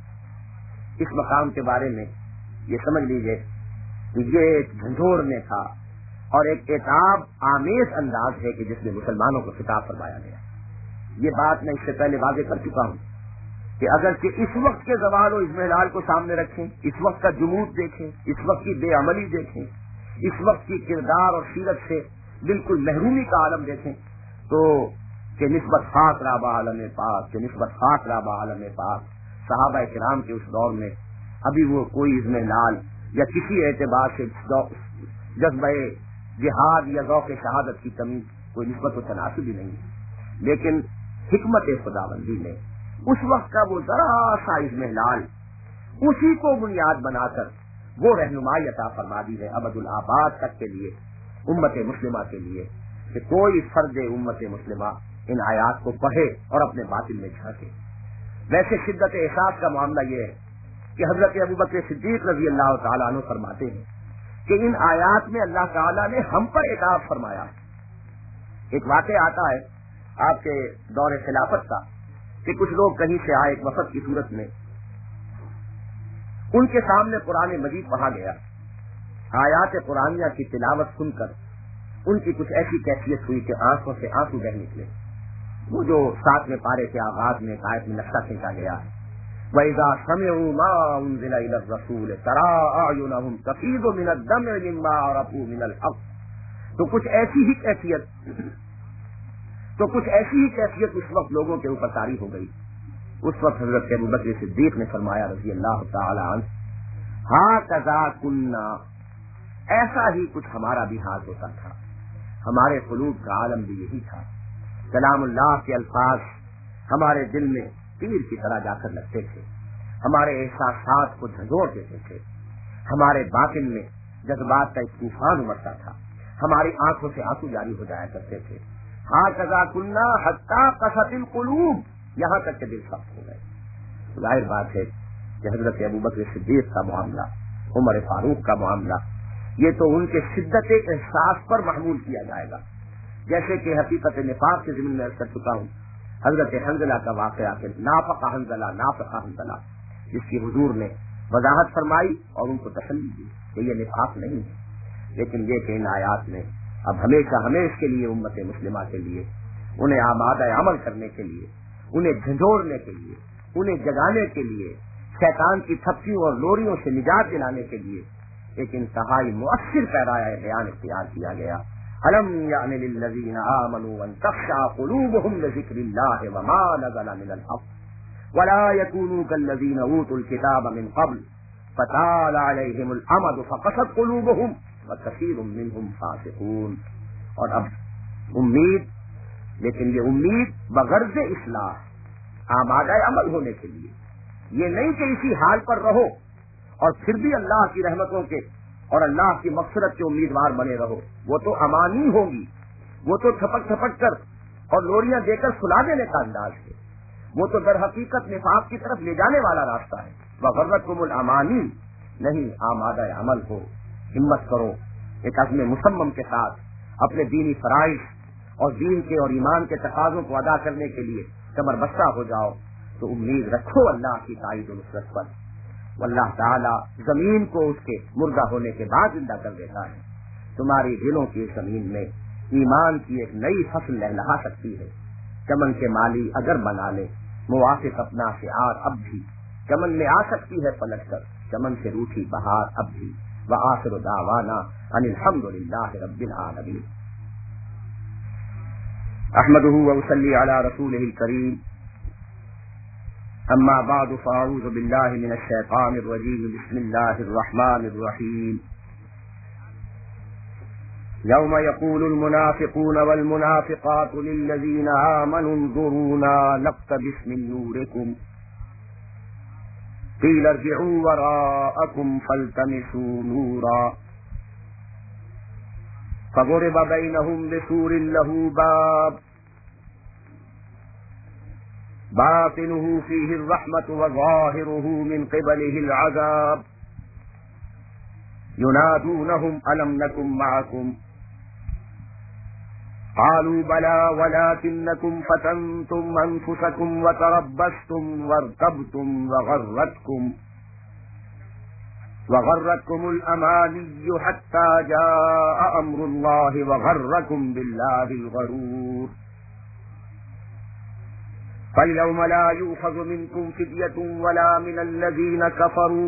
اس مقام کے بارے میں یہ سمجھ لیجئے کہ یہ ایک جھنجھوڑنے تھا اور ایک عتاب آمیز انداز ہے کہ جس میں مسلمانوں کو خطاب فرمایا گیا. یہ بات میں اس سے پہلے واضح کر چکا ہوں کہ اگر کہ اس وقت کے زوال و اضمحلال کو سامنے رکھیں، اس وقت کا جمود دیکھیں، اس وقت کی بے عملی دیکھیں، اس وقت کی کردار اور سیرت سے بالکل محرومی کا عالم دیکھیں تو کہ نسبت خاص رابع عالم پاک، کہ نسبت خاص رابع عالم پاک، صحابہ کرام کے اس دور میں ابھی وہ کوئی اضمحلال یا کسی اعتبار سے جذبہ جہاد یا ذوق شہادت کی کمی کوئی نسبت و تناسب ہی نہیں. لیکن حکمت خداوندی نے اس وقت کا وہ ذرا سا اضمحلال اسی کو بنیاد بنا کر وہ رہنمائی عطا فرما دی ہے ابد الآباد تک کے لیے، امت مسلمہ کے لیے، کہ کوئی فرد امت مسلمہ ان آیات کو پڑھے اور اپنے باطن میں جھانکے. ویسے شدت احساس کا معاملہ یہ ہے کہ حضرت ابوبکر صدیق رضی اللہ تعالیٰ عنہ فرماتے ہیں کہ ان آیات میں اللہ تعالیٰ نے ہم پر عتاب فرمایا. ایک واقعہ آتا ہے آپ کے دور خلافت کا کہ کچھ لوگ کہیں سے آئے ایک وفد کی صورت میں، ان کے سامنے قرآن مجید پڑھا گیا. آیات قرآنیہ کی تلاوت سن کر ان کی کچھ ایسی کیفیت ہوئی کہ آنکھوں سے آنسو بہ نکلے. وہ جو 7ویں پارے کے آغاز میں ایک آیت میں نقشہ کھینچا گیا ہے, وَإِذَا سَمِعُوا مَا أُنزِلَ إِلَى الرَّسُولِ تَرَىٰ أَعْيُنَهُمْ تَفِيضُ مِنَ الدَّمْعِ مِمَّا عَرَفُوا مِنَ الْحَقِّ. تو کچھ ایسی ہی کیفیت اس وقت لوگوں کے اوپر طاری ہو گئی. اس وقت حضرت ابوبکر صدیق نے فرمایا رضی اللہ تعالی عنہ, ہَكَذَا كُنَّا, ایسا ہی کچھ ہمارا بھی حال ہوتا تھا. ہمارے قلوب کا عالم بھی یہی تھا. کلام اللہ کے الفاظ ہمارے دل میں تیر کی طرح جا کر لگتے تھے, ہمارے احساسات کو جھنجھوڑ دیتے تھے, ہمارے باطن میں جذبات کا ایک طوفان امڑتا تھا, ہماری آنکھوں سے آنسو جاری ہو جایا کرتے تھے. ہَكَذَا كُنَّا حَتَّىٰ قَسَتِ الْقُلُوبُ, یہاں تک کہ دل سخت ہو گئے. ظاہر بات ہے کہ حضرت ابوبکر صدیق کا معاملہ, عمر فاروق کا معاملہ, یہ تو ان کے شدت احساس پر محمول کیا جائے گا. جیسے کہ حقیقت نفاق کے ضمن میں عرض کر چکا ہوں, حضرت حنظلہ کا واقعہ کہ نافق حنظلہ, جس کی حضور نے وضاحت فرمائی اور ان کو تسلی دی کہ یہ نفاق نہیں ہے, لیکن یہ کہ ان آیات میں اب ہمیشہ کے لیے امت مسلمہ کے لیے, انہیں آمادہ عمل کرنے کے لیے, انہیں جھنجھوڑنے کے لیے, انہیں جگانے کے لیے, شیطان کی تھپکیوں اور لوریوں سے نجات دلانے کے لیے ایک انتہائی مؤثر پیرایہ بیان اختیار کیا گیا. أَلَمْ يَعْنِ لِلَّذِينَ آمَنُوا أَن تَخْشَعَ قُلُوبُهُمْ لِذِكْرِ اللَّهِ وَمَا نَزَلَ مِنَ الْحَقِّ وَلَا يَكُونُوا كَالَّذِينَ أُوتُوا الْكِتَابَ مِن قَبْلُ فَطَالَ عَلَيْهِمُ الْأَمَدُ فَقَسَتْ قُلُوبُهُمْ وَكَثِيرٌ مِّنْهُمْ فَاسِقُونَ. اور اب امید, لیکن یہ امید بغرض اصلاح, آمادہ عمل ہونے کے لیے, یہ نہیں کہ اسی حال پر رہو اور پھر بھی اللہ کی رحمتوں کے اور اللہ کی مغفرت کے امیدوار بنے رہو. وہ تو امانی ہوگی, وہ تو تھپک کر اور لوریاں دے کر سلا دینے کا انداز ہے, وہ تو در حقیقت نفاق کی طرف لے جانے والا راستہ ہے. وغرتکم الامانی, نہیں, آمادہ عمل ہو, ہمت کرو, ایک عزم مصمم کے ساتھ اپنے دینی فرائض اور دین کے اور ایمان کے تقاضوں کو ادا کرنے کے لیے کمر بستہ ہو جاؤ. تو امید رکھو اللہ کی تائید و نصرت پر. واللہ تعالیٰ زمین کو اس کے مردہ ہونے کے بعد زندہ کر دیتا ہے. تمہاری دلوں کی زمین میں ایمان کی ایک نئی فصل لہلہا سکتی ہے. چمن کے مالی اگر بنا لے موافق اپنا شعار اب بھی چمن میں آ سکتی ہے پلٹ کر, چمن سے روٹھی بہار اب بھی. وآخر دعوانا ان الحمد للہ رب العالمین. احمدہ وصلی علی رسولہ الکریم. اما بعد فاعوذ باللہ من الشیطان الرجیم. بسم اللہ الرحمن الرحیم. یوم یقول المنافقون والمنافقات للذین آمنوا انظرونا نقتبس من نورکم قیل ارجعوا وراءکم فالتمسوا نورا فضرب بینہم بسور لہ باب باطنه فيه الرحمة وظاهره من قبله العذاب ينادونهم ألم نكن معكم قالوا بلى ولكنكم فتنتم أنفسكم وتربصتم وارتبتم وغرتكم الأماني حتى جاء أمر الله وغركم بالله الغرور فاليوم لا يؤخذ منكم فدية ولا من الذين كفروا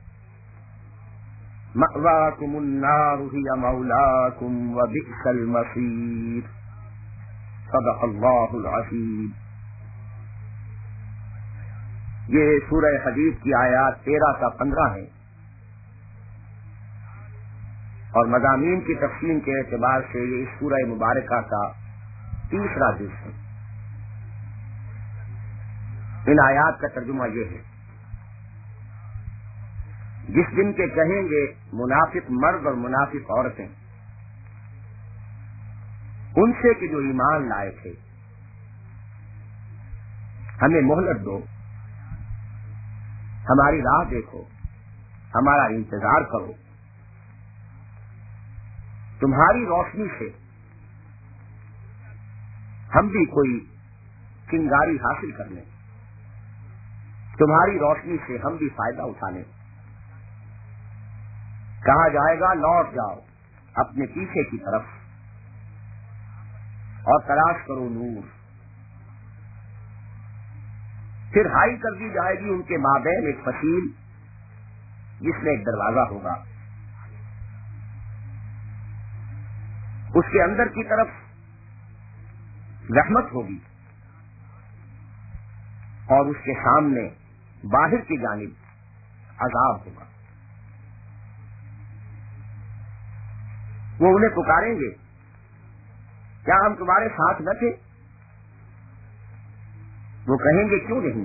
مأواكم النار هي مولاكم وبئس المصير. صدق اللہ العظیم. یہ سورہ حدید کی آیات 13 تا 15 ہیں اور مضامین کی تقسیم کے اعتبار سے یہ اس سورہ مبارکہ کا تیسرا جز ہے. ان آیات کا ترجمہ یہ ہے, جس دن کے کہیں گے منافق مرد اور منافق عورتیں ان سے کہ جو ایمان لائے تھے, ہمیں مہلت دو, ہماری راہ دیکھو, ہمارا انتظار کرو, تمہاری روشنی سے ہم بھی کوئی چنگاری حاصل کر لیں, تمہاری روشنی سے ہم بھی فائدہ اٹھا لیں. کہا جائے گا لوٹ جاؤ اپنے پیچھے کی طرف, اور تلاش کرو نور. پھر ہائی کر دی جائے گی ان کے مابین ایک فصیل جس میں ایک دروازہ ہوگا. اس کے اندر کی طرف رحمت ہوگی اور اس کے سامنے باہر کی جانب عذاب ہوگا. وہ انہیں پکاریں گے, کیا ہم تمہارے ساتھ نہ تھے؟ وہ کہیں گے کیوں نہیں,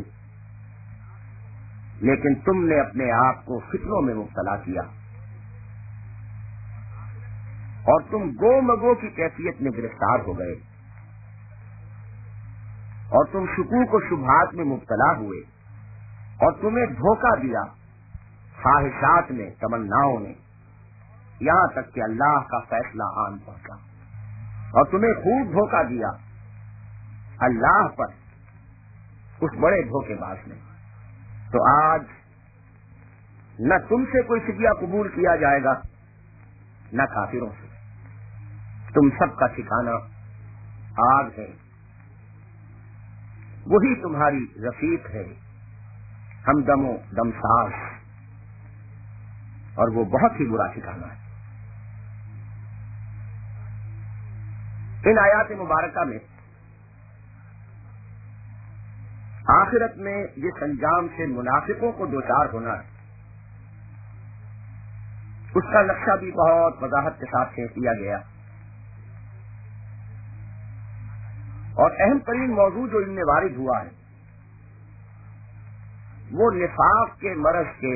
لیکن تم نے اپنے آپ کو فتنوں میں مبتلا کیا اور تم گو مگو کی کیفیت میں گرفتار ہو گئے اور تم شکوک و شبہات میں مبتلا ہوئے اور تمہیں دھوکہ دیا خواہشات میں, تمناؤں میں, یہاں تک کہ اللہ کا فیصلہ آن پہنچا اور تمہیں خوب دھوکہ دیا اللہ پر, اس بڑے دھوکے باز نے. تو آج نہ تم سے کوئی فدیہ قبول کیا جائے گا نہ کافروں سے. تم سب کا ٹھکانہ آگ ہے, وہی تمہاری رفیق ہے, ہمدم و دمساز, اور وہ بہت ہی برا ٹھکانہ ہے. ان آیات مبارکہ میں آخرت میں جس انجام سے منافقوں کو دوچار ہونا ہے اس کا نقشہ بھی بہت وضاحت کے ساتھ پیش کیا گیا. اور اہم ترین موضوع جو ان میں وارد ہوا ہے وہ نفاق کے مرض کے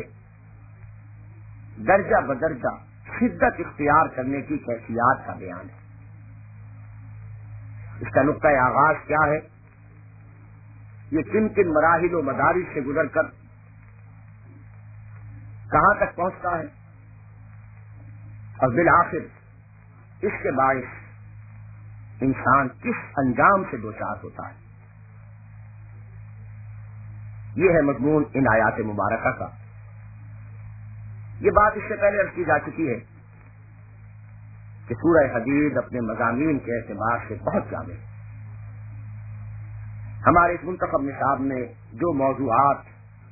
درجہ بدرجہ شدت اختیار کرنے کی کیفیات کا بیان ہے. اس کا نقطۂ آغاز کیا ہے, یہ کن کن مراحل و مدارج سے گزر کر کہاں تک پہنچتا ہے, اور بالآخر اس کے باعث انسان کس انجام سے دوچار ہوتا ہے. یہ ہے مضمون ان آیات مبارکہ کا. یہ بات اس سے پہلے عرض کی جا چکی ہے کہ سورہ حدید اپنے مضامین کے اعتبار سے بہت جامع ہے. ہمارے اس منتخب نصاب میں جو موضوعات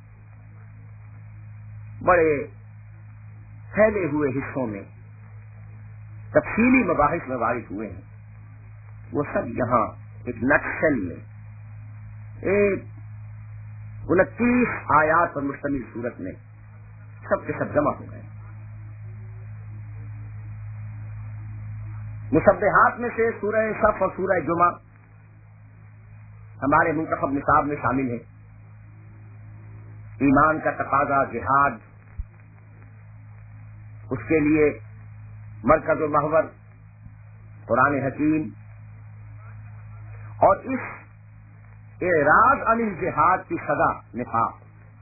بڑے پھیلے ہوئے حصوں میں تفصیلی مباحث میں وارد ہوئے ہیں وہ سب یہاں ایک نقشل میں ایک 29 آیات پر مشتمل صورت میں سب کے سب جمع ہو گئے. مصبحات میں سے سورہ صف اور سورہ جمعہ ہمارے منتخب نصاب میں شامل ہے. ایمان کا تقاضا, جہاد, اس کے لیے مرکز و محور قرآن حکیم, اور اس اعراض عن الجہاد کی سزا نفاق.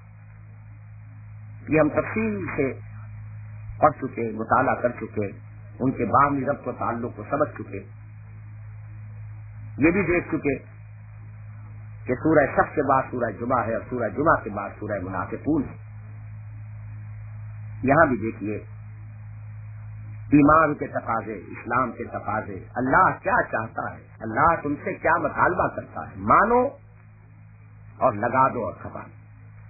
یہ ہم تفصیل سے پڑھ چکے, مطالعہ کر چکے, ان کے باہمی ربط و تعلق کو سمجھ چکے. یہ بھی دیکھ چکے کہ سورہ صف کے بعد سورہ جمعہ ہے اور سورہ جمعہ کے بعد سورہ منافقون ہے. یہاں بھی دیکھیے ایمان کے تقاضے, اسلام کے تقاضے, اللہ کیا چاہتا ہے, اللہ تم سے کیا مطالبہ کرتا ہے, مانو اور لگا دو اور کھپا دو.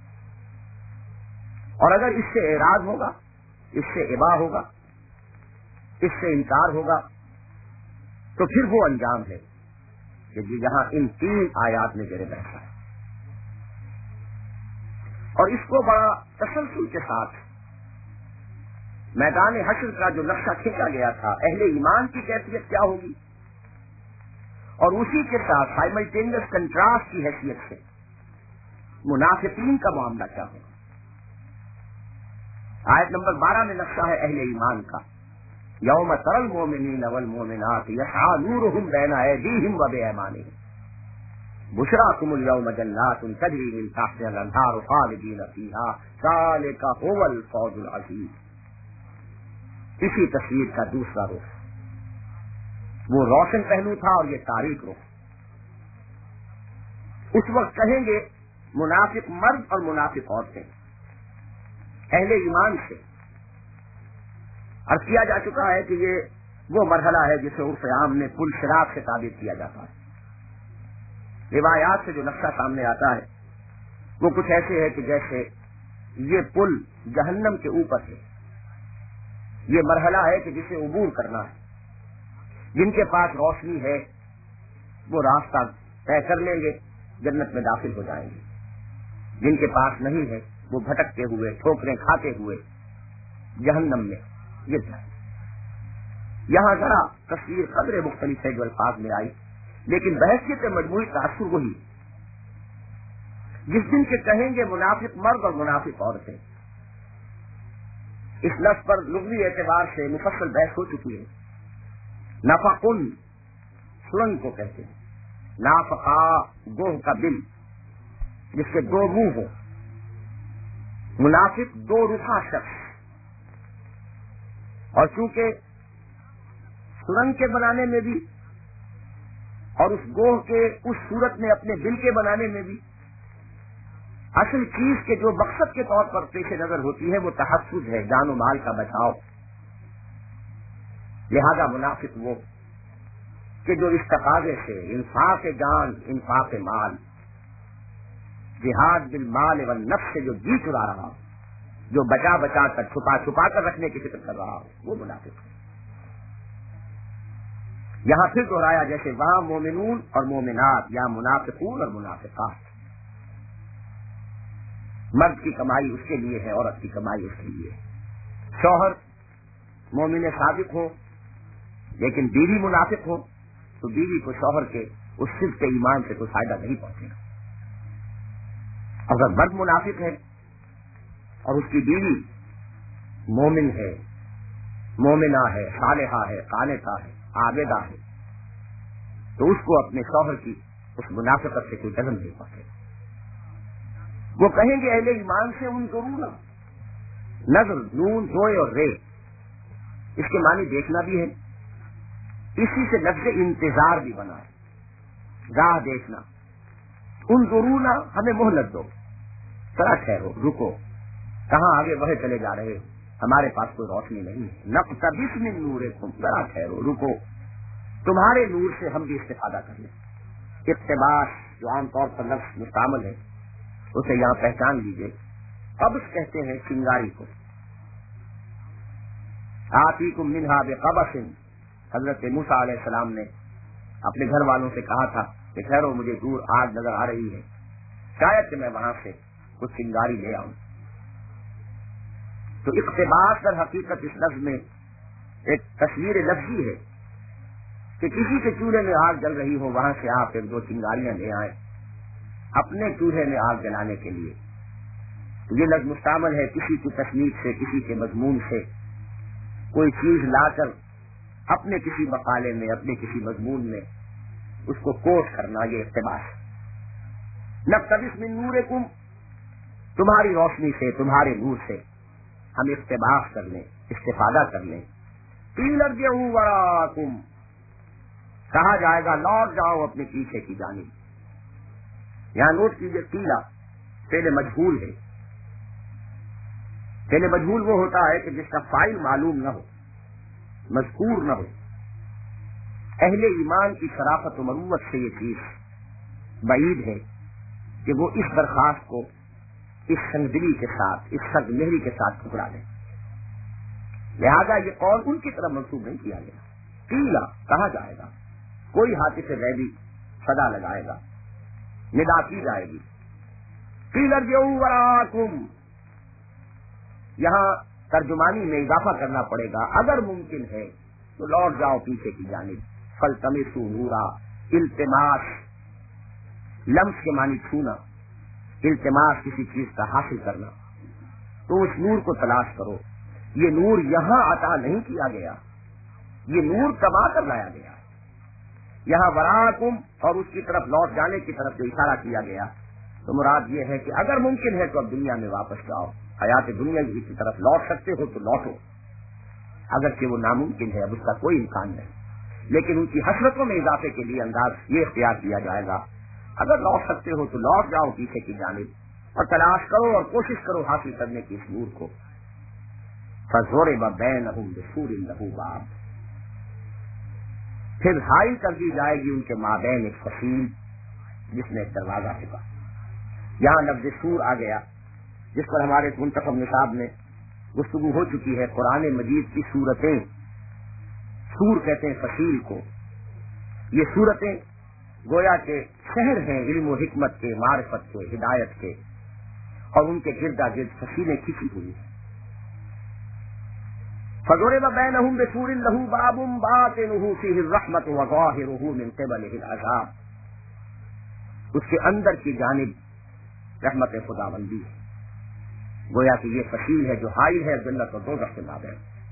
اور اگر اس سے اعراض ہوگا, اس سے ابا ہوگا, اس سے انکار ہوگا تو پھر وہ انجام ہے کہ یہاں ان 3 آیات میں گرے بیٹھا ہے. اور اس کو بڑا تسلسل کے ساتھ میدان حشر کا جو نقشہ کھینچا گیا تھا, اہل ایمان کی کیفیت کیا ہوگی, اور اسی کے ساتھ سائملٹینیس کنٹراسٹ کی حیثیت سے منافقین کا معاملہ کیا ہوگا. آیت نمبر 12 میں نقشہ ہے اہل ایمان کا. یوم تری المؤمنین والمؤمنات یسعی نورهم بین ایدیہم وبایمانہم بشراکم اليوم جنات تجری من تحتها الانہار خالدین فیہا ذلک هو الفوز العظیم. اسی تصویر کا دوسرا رخ, وہ روشن پہلو تھا اور یہ تاریک رخ. اس وقت کہیں گے منافق مرد اور منافق عورتیں اہل ایمان سے. عرض کیا جا چکا ہے کہ یہ وہ مرحلہ ہے جسے عرف عام میں پل صراط سے تعبیر کیا جاتا ہے۔ روایات سے جو نقشہ سامنے آتا ہے وہ کچھ ایسے ہے کہ جیسے یہ پل جہنم کے اوپر ہے، یہ مرحلہ ہے کہ جسے عبور کرنا ہے۔ جن کے پاس روشنی ہے وہ راستہ طے کر لیں گے، جنت میں داخل ہو جائیں گے۔ جن کے پاس نہیں ہے وہ بھٹکتے ہوئے، ٹھوکریں کھاتے ہوئے جہنم میں گر جائیں گے۔ یہاں ذرا تصویر قدر مختلف ہے جو الفاظ میں آئی، لیکن بحثیت مجموعی تاثر وہی جس دن کے کہیں گے منافق مرد اور منافق عورتیں۔ اس لفظ پر لغوی اعتبار سے مفصل بحث ہو چکی ہے۔ نفقن سرنگ کو کہتے ہیں، نافقا گوہ کا دل جس کے دو منہ ہو، منافق دو رخا شخص۔ اور چونکہ سرنگ کے بنانے میں بھی اور اس گوہ کے اس صورت میں اپنے دل کے بنانے میں بھی اصل چیز کے جو مقصد کے طور پر پیش نظر ہوتی ہے وہ تحفظ ہے، جان و مال کا بچاؤ۔ لہذا منافق وہ کہ جو اس تقاضے سے انفاق جان، انفاق مال، جہاد بالمال والنفس سے جو جی چرا رہا، جو بچا بچا کر چھپا چھپا کر رکھنے کی فکر کر رہا وہ منافق ہے۔ یہاں پھر دہرایا جیسے وہاں مومنون اور مومنات یا منافقون اور منافقات، مرد کی کمائی اس کے لیے ہے، عورت کی کمائی اس کے لیے ہے۔ شوہر مومن صادق ہو لیکن بیوی منافق ہو تو بیوی کو شوہر کے اس صدق ایمان سے کوئی فائدہ نہیں پہنچے گا۔ اگر مرد منافق ہے اور اس کی بیوی مومن ہے، مومنہ ہے، صالحہ ہے، قانتہ ہے، عابدہ ہے، تو اس کو اپنے شوہر کی اس منافقت سے کوئی ڈزن نہیں پہنچے گا۔ وہ کہیں گے اہل ایمان سے ان ضرور نظر نون روئے اور رے، اس کے معنی دیکھنا بھی ہے، اسی سے لفظ انتظار بھی بنا ہے، راہ دیکھنا۔ ان ضرور ہمیں مہلت دو، ذرا ٹھہرو، رکو، کہاں آگے بڑھے چلے جا رہے ہو، ہمارے پاس کوئی روشنی نہیں ہے۔ نقتبس من نورکم، ذرا ٹھہرو، رکو، تمہارے نور سے ہم بھی استفادہ کر لیں۔ اقتباس جو عام طور پر لفظ مستعمل ہے اسے یہاں پہچان لیجئے۔ قبض کہتے ہیں چنگاری کو۔ آتیکم منہا بقبس، حضرت موسیٰ علیہ السلام نے اپنے گھر والوں سے کہا تھا کہ ٹھہرو، مجھے دور آگ نظر آ رہی ہے، شاید کہ میں وہاں سے کچھ چنگاری لے آؤں۔ تو اقتباس در حقیقت اس لفظ میں ایک تصویر لفظی ہے کہ کسی کے چولہے میں آگ جل رہی ہو، وہاں سے آپ ایک دو چنگاریاں لے آئیں اپنے چولہے میں آگ جلانے کے لیے۔ یہ لفظ مستعمل ہے کسی کی تصنیف سے، کسی کے مضمون سے کوئی چیز لا کر اپنے کسی مقالے میں، اپنے کسی مضمون میں اس کو کوٹ کرنا، یہ اقتباس۔ نقتبس من نورکم، تمہاری روشنی سے، تمہارے نور سے ہم اقتباس کر لیں، استفادہ کر لیں۔ قیل ارجعوا وراءکم، کہا جائے گا لوٹ جاؤ اپنے پیچھے کی جانب۔ یہاں نوٹ کیجئے، قیلا فعل مجہول ہے۔ فعل مجہول وہ ہوتا ہے کہ جس کا فاعل معلوم نہ ہو، مذکور نہ ہو۔ اہل ایمان کی شرافت و مروت سے یہ چیز بعید ہے کہ وہ اس درخواست کو اس سنگدلی کے ساتھ، اس سگ مہری کے ساتھ ٹھکرا دیں۔ لہذا یہ قول ان کی طرف منسوب نہیں کیا گیا۔ قیلا کہا جائے گا، کوئی حاطف غیبی صدا لگائے گا، ندا کی جائے گی۔ قیل ارجعوا وراءکم، یہاں ترجمانی میں اضافہ کرنا پڑے گا، اگر ممکن ہے تو لوٹ جاؤ پیچھے کی جانب۔ فالتمسوا نورا، التماس لمس کے معنی چھونا، التماس کسی چیز کا حاصل کرنا، تو اس نور کو تلاش کرو۔ یہ نور یہاں عطا نہیں کیا گیا، یہ نور کما کر لایا گیا۔ یہاں وراءکم اور اس کی طرف لوٹ جانے کی طرف جو اشارہ کیا گیا تو مراد یہ ہے کہ اگر ممکن ہے تو اب دنیا میں واپس جاؤ، حیات دنیا کی طرف لوٹ سکتے ہو تو لوٹو، اگرچہ وہ ناممکن ہے، اب اس کا کوئی امکان نہیں، لیکن ان کی حسرتوں میں اضافے کے لیے انداز یہ اختیار کیا جائے گا، اگر لوٹ سکتے ہو تو لوٹ جاؤ پیچھے کی جانب اور تلاش کرو اور کوشش کرو حاصل کرنے کی اس نور کو۔ فَضُرِبَ بَيْنَهُمْ بِسُورٍ لَهُ بَابٌ، پھر حائل کر دی جائے گی ان کے مابین ایک فصیل جس میں ایک دروازہ ہوگا. یہاں لفظ سور آ گیا جس پر ہمارے منتخب نصاب میں گفتگو ہو چکی ہے. قرآن مجید کی سورتیں، سور کہتے ہیں فصیل کو. یہ سورتیں گویا کے شہر ہیں علم و حکمت کے، معرفت کے، ہدایت کے، اور ان کے گردا گرد فصیلیں کھینچی ہوئی ہیں. فضرب بینہم بسور لہ باب باطنہ فیہ الرحمۃ وظاہرہ من قبلہ العذاب. اس کے اندر کی جانب رحمت خداوندی ہے. گویا کہ یہ فصیل ہے جو حائل ہے جنت و دوزخ کے مابین.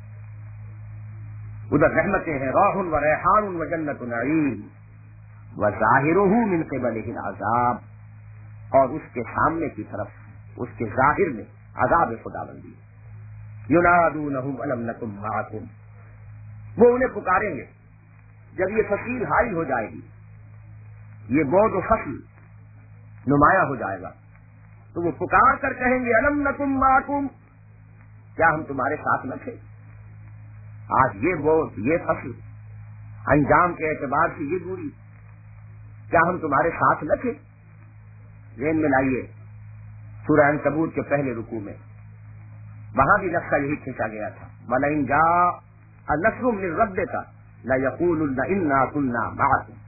ادھر رحمتیں ہیں، راح و ریحان و جنت نعیم، وظاہرہ من قبلہ العذاب، اور اس کے سامنے کی طرف اس کے ظاہر میں عذاب خداوندی. ینادونہم الم نکن معکم، وہ انہیں پکاریں گے جب یہ فصیل حائل ہو جائے گی، یہ بود و فصل نمایاں ہو جائے گا تو وہ پکار کر کہیں گے الم نکن معکم، کیا ہم تمہارے ساتھ نہ تھے؟ آج یہ بود، یہ فصل، انجام کے اعتبار سے یہ دوری، کیا ہم تمہارے ساتھ نہ تھے؟ ذہن میں لائیے سورہ عنکبوت کے پہلے رکوع میں وہاں بھی نقشہ یہی کھینچا گیا تھا. وَلَئِن جَاءَ نَصْرٌ مِّن رَّبِّكَ لَيَقُولُنَّ إِنَّا كُنَّا مَعَكُمْ.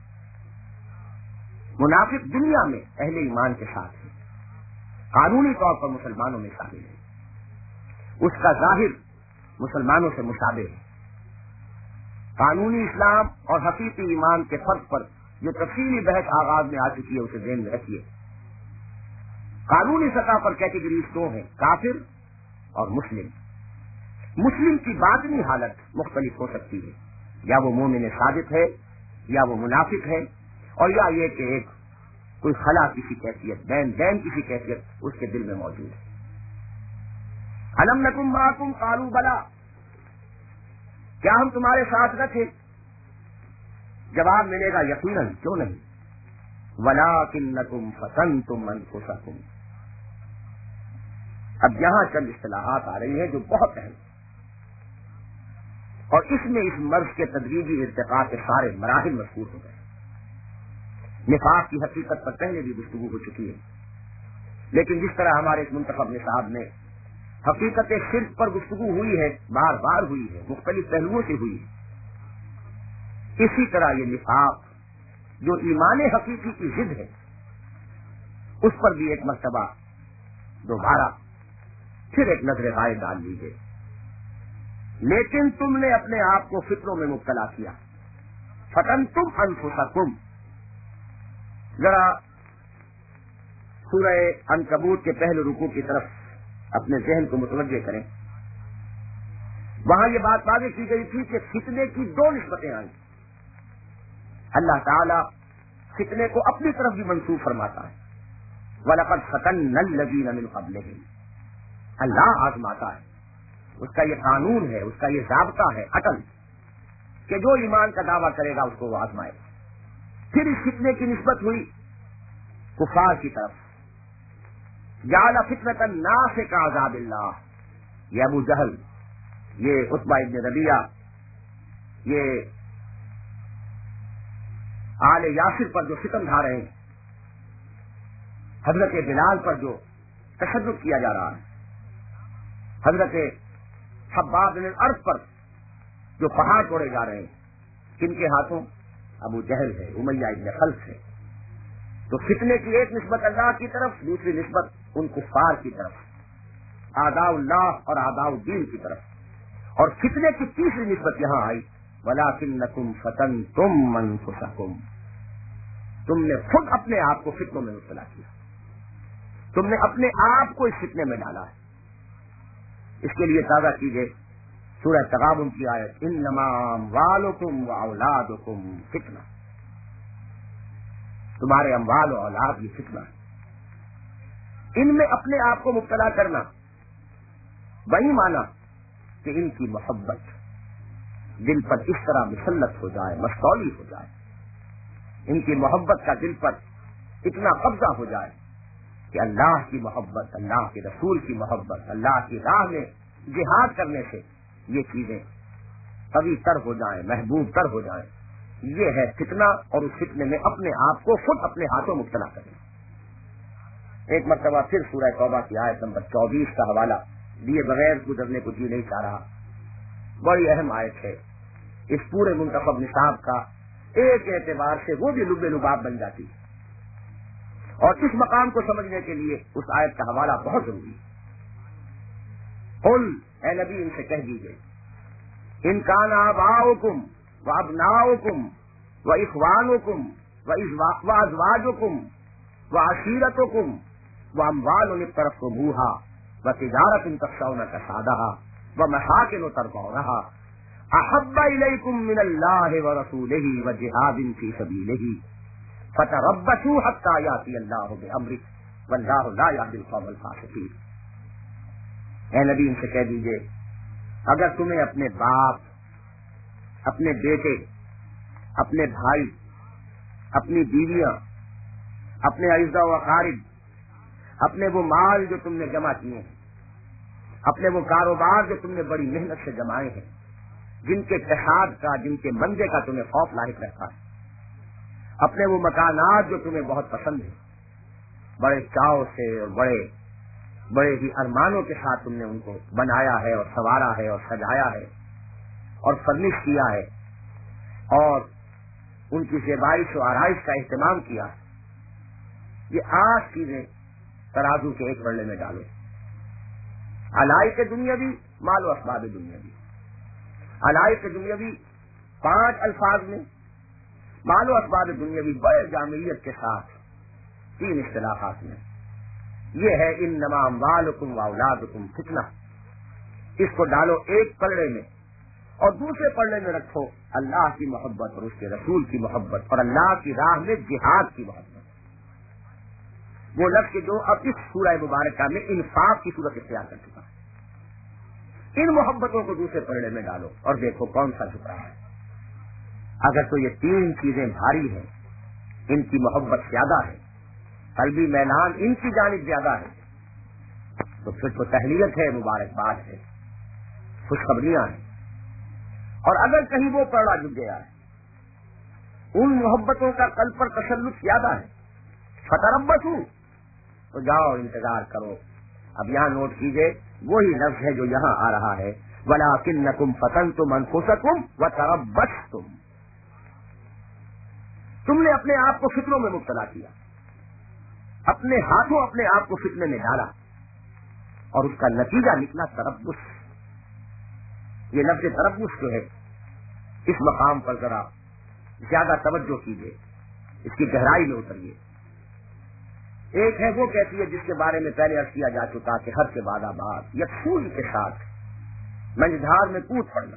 منافق دنیا میں اہل ایمان کے ساتھ ہیں، قانونی طور پر مسلمانوں میں شامل ہے، اس کا ظاہر مسلمانوں سے مشابہ ہے. قانونی اسلام اور حقیقی ایمان کے فرق پر جو تفصیلی بحث آغاز میں آ چکی ہے اسے ذہن میں رکھیے. قانونی سطح پر کیٹیگریز دو ہیں، کافر اور مسلم. مسلم کی باطنی حالت مختلف ہو سکتی ہے، یا وہ مومن صادق ہے، یا وہ منافق ہے، اور یا یہ کہ ایک کوئی خلا کسی کیفیت، بین کسی کیفیت اس کے دل میں موجود ہے. الم نکن معکم قالوا بلا، کیا ہم تمہارے ساتھ نہ تھے؟ جواب ملے گا یقیناً، کیوں نہیں. ولکنکم فتنتم انفسکم. اب یہاں چند اصطلاحات آ رہی ہیں جو بہت اہم، اور اس میں اس مرض کے تدریجی ارتقاء کے سارے مراحل مذکور ہو گئے. نفاق کی حقیقت پر پہلے بھی گفتگو ہو چکی ہے، لیکن جس طرح ہمارے اس منتخب نصاب میں حقیقت شرک پر گفتگو ہوئی ہے، بار بار ہوئی ہے، مختلف پہلوؤں سے ہوئی ہے، اسی طرح یہ نفاق جو ایمان حقیقی کی ضد ہے اس پر بھی ایک مرتبہ دوبارہ پھر ایک نظر غائب ڈال لیجیے. لیکن تم نے اپنے آپ کو فتنوں میں مبتلا کیا. فتنتم انفسکم. ذرا سورہ عنکبوت کے پہلے رکوع کی طرف اپنے ذہن کو متوجہ کریں. وہاں یہ بات واضح کی گئی تھی کہ فتنے کی دو نسبتیں آئیں. اللہ تعالی فتنے کو اپنی طرف بھی منسوخ فرماتا ہے. وَلَقَدْ فَتَنَّا الَّذِينَ مِن قَبْلِهِمْ. اللہ آزماتا ہے، اس کا یہ قانون ہے، اس کا یہ ضابطہ ہے اٹل کہ جو ایمان کا دعویٰ کرے گا اس کو وہ آزمائے. پھر اس فتنے کی نسبت ہوئی کفار کی طرف. جعل فتنة الناس كعذاب اللہ. یہ ابو جہل، یہ عتبہ ابن ربیعہ، یہ آل یاسر پر جو فتن ڈھا رہے ہیں، حضرت بلال پر جو تشدد کیا جا رہا ہے، حضرت خباب بن الارض پر جو پہاڑ توڑے جا رہے ہیں، کن کے ہاتھوں؟ ابو جہل ہے، امیہ ابن خلف ہے. تو فتنے کی ایک نسبت اللہ کی طرف، دوسری نسبت ان کفار کی طرف، اعداء اللہ اور اعداء الدین کی طرف. اور فتنے کی تیسری نسبت یہاں آئی وَلَٰكِنَّكُمْ فَتَنْتُمْ أَنفُسَكُمْ. تم نے خود اپنے آپ کو فتنوں میں مبتلا کیا، تم نے اپنے آپ کو اس فتنے میں ڈالا ہے. اس کے لیے تازہ کیجیے سورہ تغابن کی آیت انما اموالکم واولادکم فتنہ. تمہارے اموال و اولاد یہ فتنہ ہے. ان میں اپنے آپ کو مبتلا کرنا وہی مانا کہ ان کی محبت دل پر اس طرح مسلط ہو جائے، مستولی ہو جائے، ان کی محبت کا دل پر اتنا قبضہ ہو جائے کہ اللہ کی محبت، اللہ کے رسول کی محبت، اللہ کی راہ میں جہاد کرنے سے یہ چیزیں قوی تر ہو جائیں، محبوب تر ہو جائیں. یہ ہے فتنہ، اور اس فتنے میں اپنے آپ کو خود اپنے ہاتھوں مبتلا کریں۔ ایک مرتبہ پھر سورہ توبہ کی آیت نمبر 24 کا حوالہ دیے بغیر گزرنے کو جی نہیں چاہ رہا۔ بڑی اہم آیت ہے، اس پورے منتخب نصاب کا ایک اعتبار سے وہ بھی لب لباب بن جاتی ہے، اور اس مقام کو سمجھنے کے لیے اس آیت کا حوالہ بہت ضروری ہے۔ قل، اے نبی ان سے کہہ دیجئے، ان کان آباؤکم وابناؤکم واخوانکم وازواجکم وعشیرتکم واموال اقترفتموها وتجارۃ تخشون کسادها ومساکن ترضونها احب الیکم من اللہ ورسولہ وجہاد فی سبیلہ فتربصوا حتی یاتی اللہ بامرہ واللہ لا یہدی القوم الفاسقین۔ اے نبی ان سے کہہ دیجئے، اگر تمہیں اپنے باپ، اپنے بیٹے، اپنے بھائی، اپنی بیویاں، اپنے اعزاء و اقارب، اپنے وہ مال جو تم نے جمع کیے ہیں، اپنے وہ کاروبار جو تم نے بڑی محنت سے جمائے ہیں، جن کے کساد کا، جن کے منجے کا تمہیں خوف لاحق رہتا ہے، اپنے وہ مکانات جو تمہیں بہت پسند ہیں، بڑے چاؤ سے اور بڑے ہی ارمانوں کے ساتھ تم نے ان کو بنایا ہے اور سنوارا ہے اور سجایا ہے اور فرنش کیا ہے اور ان کی زیبائش و آرائش کا اہتمام کیا ہے، یہ 8 چیزیں ترازو کے ایک پلڑے میں ڈالو۔ علائق دنیاوی، مال و اسباب دنیاوی۔ علائق دنیاوی 5 الفاظ میں، مال و اسباب دنیاوی بڑے جامعیت کے ساتھ 3 اصطلاحات میں۔ یہ ہے انما اموالکم واولادکم فتنہ، اس کو ڈالو ایک پلڑے میں، اور دوسرے پلڑے میں رکھو اللہ کی محبت اور اس کے رسول کی محبت اور اللہ کی راہ میں جہاد کی محبت، وہ لفظ جو اب اس سورہ مبارکہ میں انفاق کی صورت اختیار کر چکا ہے۔ ان محبتوں کو دوسرے پلڑے میں ڈالو اور دیکھو کون سا جھک رہا ہے۔ اگر تو یہ 3 چیزیں بھاری ہیں، ان کی محبت زیادہ ہے، قلبی میلان ان کی جانب زیادہ ہے، تو پھر تو تہلیت ہے، مبارکباد ہے، خوشخبریاں ہیں۔ اور اگر کہیں وہ پلڑا جھک گیا ہے، ان محبتوں کا قلب پر تسلط زیادہ ہے، فتربصوا، تو جاؤ انتظار کرو۔ اب یہاں نوٹ کیجئے، وہی لفظ ہے جو یہاں آ رہا ہے، وَلَٰكِنَّكُمْ فَتَنْتُمْ أَنفُسَكُمْ وَتَرَبَّصْتُمْ، تم نے اپنے آپ کو فتنوں میں مبتلا کیا، اپنے ہاتھوں اپنے آپ کو فتنے میں ڈالا، اور اس کا نتیجہ نکلا تربص۔ یہ لفظ تربص جو ہے، اس مقام پر ذرا زیادہ توجہ کیجئے، اس کی گہرائی میں اتریے۔ ایک ہے وہ کیفیت جس کے بارے میں پہلے عرض کیا جا چکا کہ ہر کے بعد آباد یکسوئی کے ساتھ منجھار میں کود پڑنا۔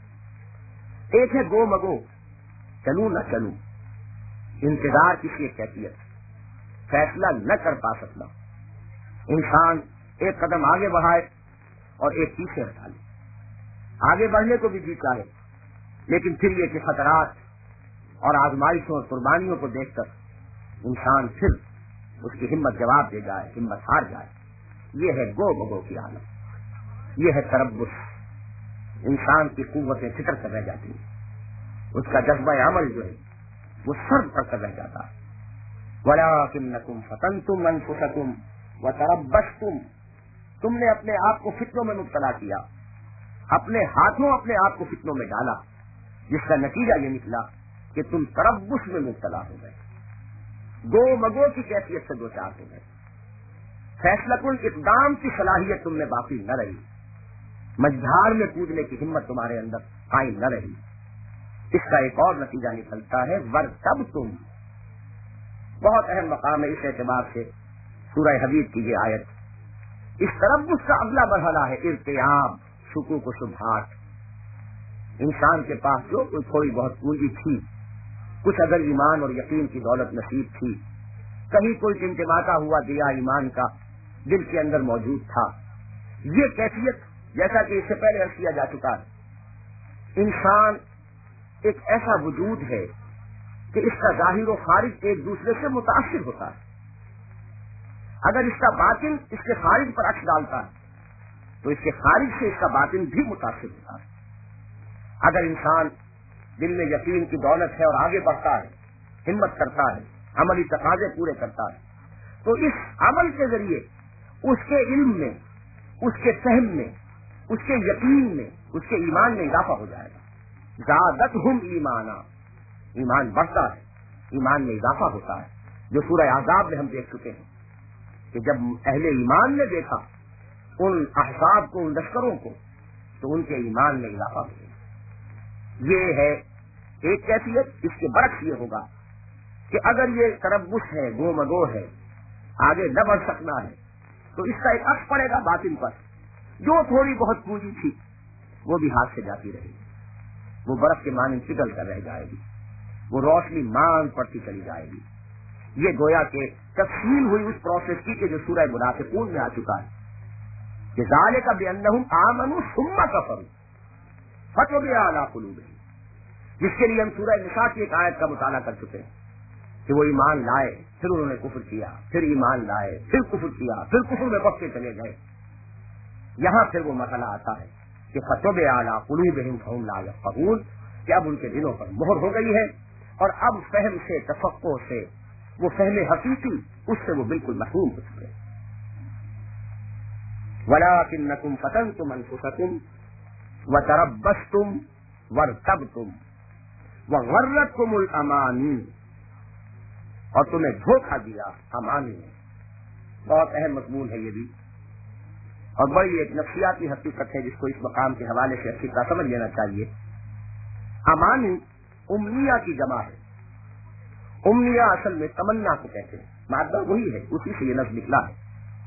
ایک ہے گو مگو، چلوں نہ چلوں، انتظار کسی ایک کیفیت، فیصلہ نہ کر پا سکنا، انسان ایک قدم آگے بڑھائے اور ایک پیچھے ہٹا لے، آگے بڑھنے کو بھی جی چاہے، لیکن پھر یہ کہ خطرات اور آزمائشوں اور قربانیوں کو دیکھ کر انسان پھر اس کی ہمت جواب دے جائے، ہمت ہار جائے۔ یہ ہے گو بگو کی حالت، یہ ہے تربص۔ انسان کی قوتیں فکر کر رہ جاتی ہیں، اس کا جذبہ عمل جو ہے وہ سر پر کر رہ جاتا ہے۔ وَلَٰكِنَّكُمْ فَتَنْتُمْ أَنفُسَكُمْ وَتَرَبَّصْتُمْ، تم نے اپنے آپ کو فتنوں میں مبتلا کیا، اپنے ہاتھوں اپنے آپ کو فتنوں میں ڈالا، جس کا نتیجہ یہ نکلا کہ تم تربص میں مبتلا ہو گئے، گو مگو کی کیفیت سے دوچار ہو گئے، فیصلہ کن اقدام کی صلاحیت تم میں باقی نہ رہی، مجھار میں کودنے کی ہمت تمہارے اندر قائم نہ رہی۔ اس کا ایک اور نتیجہ نکلتا ہے وَارْتَبْتُمْ، بہت اہم مقام ہے اس اعتبار سے سورہ حدید کی یہ آیت۔ اس تربص کا اگلا مرحلہ ہے ارتیاب، شکوک و شبہات۔ انسان کے پاس جو کوئی تھوڑی بہت پونجی تھی، کچھ اگر ایمان اور یقین کی دولت نصیب تھی، کہیں کوئی ٹمٹماتا ہوا دیا ایمان کا دل کے اندر موجود تھا، یہ کیفیت جیسا کہ اس سے پہلے عرض کیا جا چکا ہے، انسان ایک ایسا وجود ہے کہ اس کا ظاہر و خارج ایک دوسرے سے متاثر ہوتا ہے۔ اگر اس کا باطن اس کے خارج پر عکس ڈالتا ہے تو اس کے خارج سے اس کا باطن بھی متاثر ہوتا ہے۔ اگر انسان دل میں یقین کی دولت ہے اور آگے بڑھتا ہے، ہمت کرتا ہے، عملی تقاضے پورے کرتا ہے، تو اس عمل کے ذریعے اس کے علم میں، اس کے فہم میں، اس کے یقین میں، اس کے ایمان میں اضافہ ہو جائے گا۔ زادتہم ایمانا، ایمان بڑھتا ہے، ایمان میں اضافہ ہوتا ہے، جو سورہ احزاب میں ہم دیکھ چکے ہیں کہ جب اہل ایمان نے دیکھا ان احزاب کو، ان لشکروں کو، تو ان کے ایمان میں اضافہ ہو گیا۔ یہ ہے ایک کیفیت۔ اس کے برعکس یہ ہوگا کہ اگر یہ تربص ہے، گو مگو ہے، آگے نہ بڑھ سکنا ہے، تو اس کا ایک عکس پڑے گا باطن پر۔ جو تھوڑی بہت پونجی تھی وہ بھی ہاتھ سے جاتی رہے گی، وہ برف کے مانند پگھل کر رہ جائے گی، وہ روشنی مانگ پڑتی چلی جائے گی۔ یہ گویا کہ تفصیل ہوئی اس پروسیس کی کہ جو سورہ منافقون میں آ چکا ہے کہ ذالک بانہم آمنوا ثم کفروا فتبع علی قلوبہم، جس کے لیے ہم سورہ نساء کی ایک آیت کا مطالعہ کر چکے ہیں کہ وہ ایمان لائے، پھر انہوں نے کفر کیا، پھر ایمان لائے، پھر کفر کیا، پھر کفر میں بکتے چلے گئے۔ یہاں پھر وہ مسئلہ آتا ہے کہ فتبع علی قلوبہم فہم لا یفقہون، کہ اب ان کے دلوں پر مہر ہو گئی ہے اور اب فہم سے، تفقہ سے، وہ فہم حقیقی، اس سے وہ بالکل محروم ہو چکے۔ وَلَٰكِنَّكُمْ فَتَنْتُمْ أَنفُسَكُمْ وَتَرَبَّصْتُمْ وَارْتَبْتُمْ وَغَرَّتْكُمُ الْأَمَانِي، اور تمہیں دھوکہ دیا امانی نے۔ بہت اہم مضمون ہے یہ بھی، اور بڑی ایک نفسیاتی حقیقت ہے جس کو اس مقام کے حوالے سے اچھی طرح سمجھ لینا چاہیے۔ امانی امنیہ کی جمع ہے۔ امنیہ اصل میں تمنا کو کہتے ہیں، مادہ وہی ہے، اسی سے یہ لفظ نکلا ہے۔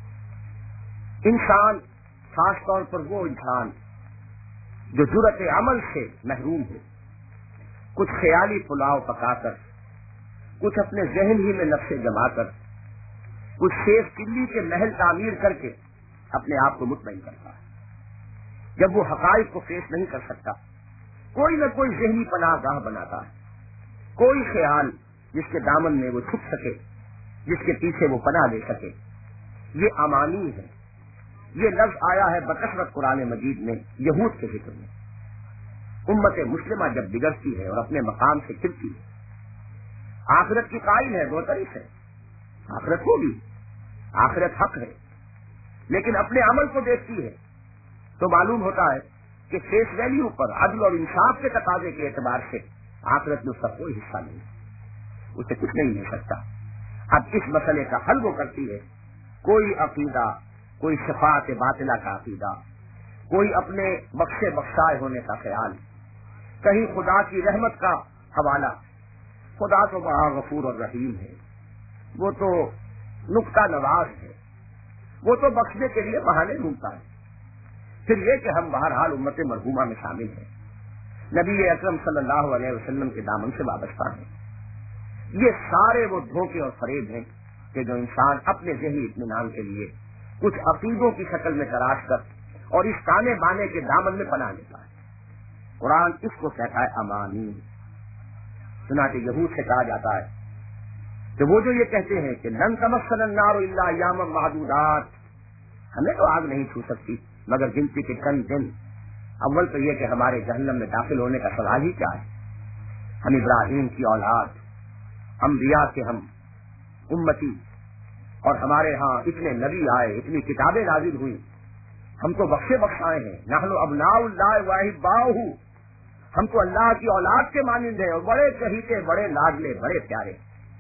انسان، خاص طور پر وہ انسان جو جرأت عمل سے محروم ہے، کچھ خیالی پلاؤ پکا کر، کچھ اپنے ذہن ہی میں نقشے جما کر، کچھ سیف قلی کے محل تعمیر کر کے اپنے آپ کو مطمئن کرتا ہے۔ جب وہ حقائق کو فیس نہیں کر سکتا، کوئی نہ کوئی ذہنی پناہ گاہ بناتا ہے، کوئی خیال جس کے دامن میں وہ چھپ سکے، جس کے پیچھے وہ پناہ لے سکے۔ یہ امانی ہے۔ یہ لفظ آیا ہے بکثرت قرآن مجید میں یہود کے ذکر میں۔ امت مسلمہ جب بگڑتی ہے اور اپنے مقام سے گرتی ہے، آخرت کی قائل ہے، معترف ہے، آخرت ہوگی، آخرت حق ہے، لیکن اپنے عمل کو دیکھتی ہے تو معلوم ہوتا ہے کہ فیس ویلیو پر، عدل اور انصاف کے تقاضے کے اعتبار سے آخرت میں اس کا کوئی حصہ نہیں، اسے کچھ نہیں مل سکتا۔ اب اس مسئلے کا حل وہ کرتی ہے، کوئی عقیدہ، کوئی شفاعت باطلہ کا عقیدہ، کوئی اپنے بخشے بخشائے ہونے کا خیال، کہیں خدا کی رحمت کا حوالہ۔ خدا تو بڑا غفور اور رحیم ہے، وہ تو نکتہ نواز ہے، وہ تو بخشنے کے لیے بہانے ڈھونڈتا ہے۔ پھر یہ کہ ہم بہرحال امت مرحومہ میں شامل ہیں، نبی اکرم صلی اللہ علیہ وسلم کے دامن سے وابستہ ہیں۔ یہ سارے وہ دھوکے اور فریب ہیں کہ جو انسان اپنے ذہنی اطمینان کے لیے کچھ عقیدوں کی شکل میں تراش کر اور اس تانے بانے کے دامن میں پناہ لیتا ہے۔ قرآن اس کو کہتا ہے امانی۔ چنانچہ یہود سے کہا جاتا ہے کہ وہ جو یہ کہتے ہیں کہ لن تمسنا النار الا ایاما معدودات، ہمیں تو آگ نہیں چھو سکتی مگر گنتی کے چند دن۔ اول تو یہ کہ ہمارے جہنم میں داخل ہونے کا سوال ہی کیا ہے؟ ہم ابراہیم کی اولاد، انبیاء کے ہم امتی، اور ہمارے ہاں اتنے نبی آئے، اتنی کتابیں نازل ہوئی، ہم تو بخشے بخشائے ہیں۔ نحن ابناء اللہ واحباؤہ، ہم تو اللہ کی اولاد کے مانند ہیں اور بڑے چہیتے، بڑے لاڈلے، بڑے پیارے۔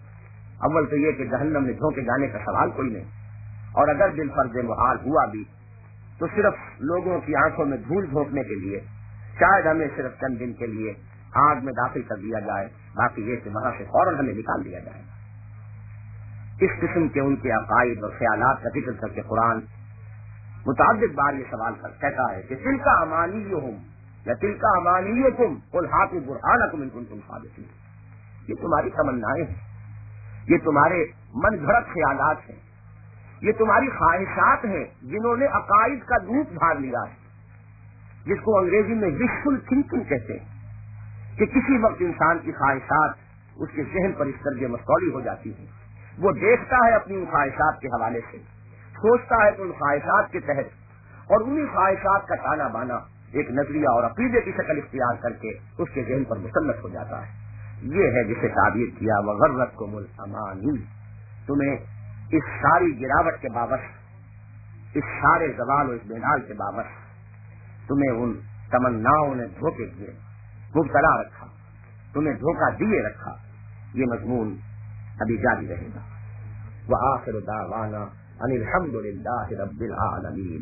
اول تو یہ کہ جہنم میں دھوکے جانے کا سوال کوئی نہیں، اور اگر بالفرض محال ہوا بھی تو صرف لوگوں کی آنکھوں میں دھول جھونکنے کے لیے، شاید ہمیں صرف چند دن کے لیے آگ میں داخل کر دیا جائے، باقی یہ کہ وہاں سے فوراً ہمیں نکال دیا جائے۔ اس قسم کے ان کے عقائد اور خیالات کا ذکر کر کے قرآن متعدد بار یہ سوال کہتا ہے کہ تلک امانیہم یا تلک امانیکم قل ہاتوا برہانکم ان کنتم صادقین، یہ تمہاری تمنائیں ہیں، یہ تمہارے من گھڑت خیالات ہیں، یہ تمہاری خواہشات ہیں جنہوں نے عقائد کا روپ دھار لیا ہے، جس کو انگریزی میں وشفل تھنکنگ کہتے ہیں، کہ کسی وقت انسان کی خواہشات اس کے ذہن پر اس طرح مستولی ہو جاتی ہیں، وہ دیکھتا ہے اپنی ان خواہشات کے حوالے سے، سوچتا ہے تو ان خواہشات کے تحت، اور انہی خواہشات کا تانا بانا ایک نظریہ اور عقیدے کی شکل اختیار کر کے اس کے ذہن پر مسلط ہو جاتا ہے۔ یہ ہے جسے تعبیر کیا وغرتکم الامانی، تمہیں اس ساری گراوٹ کے باوجود، اس سارے زوال و اس بینال کے باوجود تمہیں ان تمناؤں نے دھوکے دیے، مبتلا رکھا، تمہیں دھوکہ دیے رکھا۔ یہ مضمون ابھی جاری رہے گا۔ وآخر دعوانا ان الحمد للہ رب العالمین۔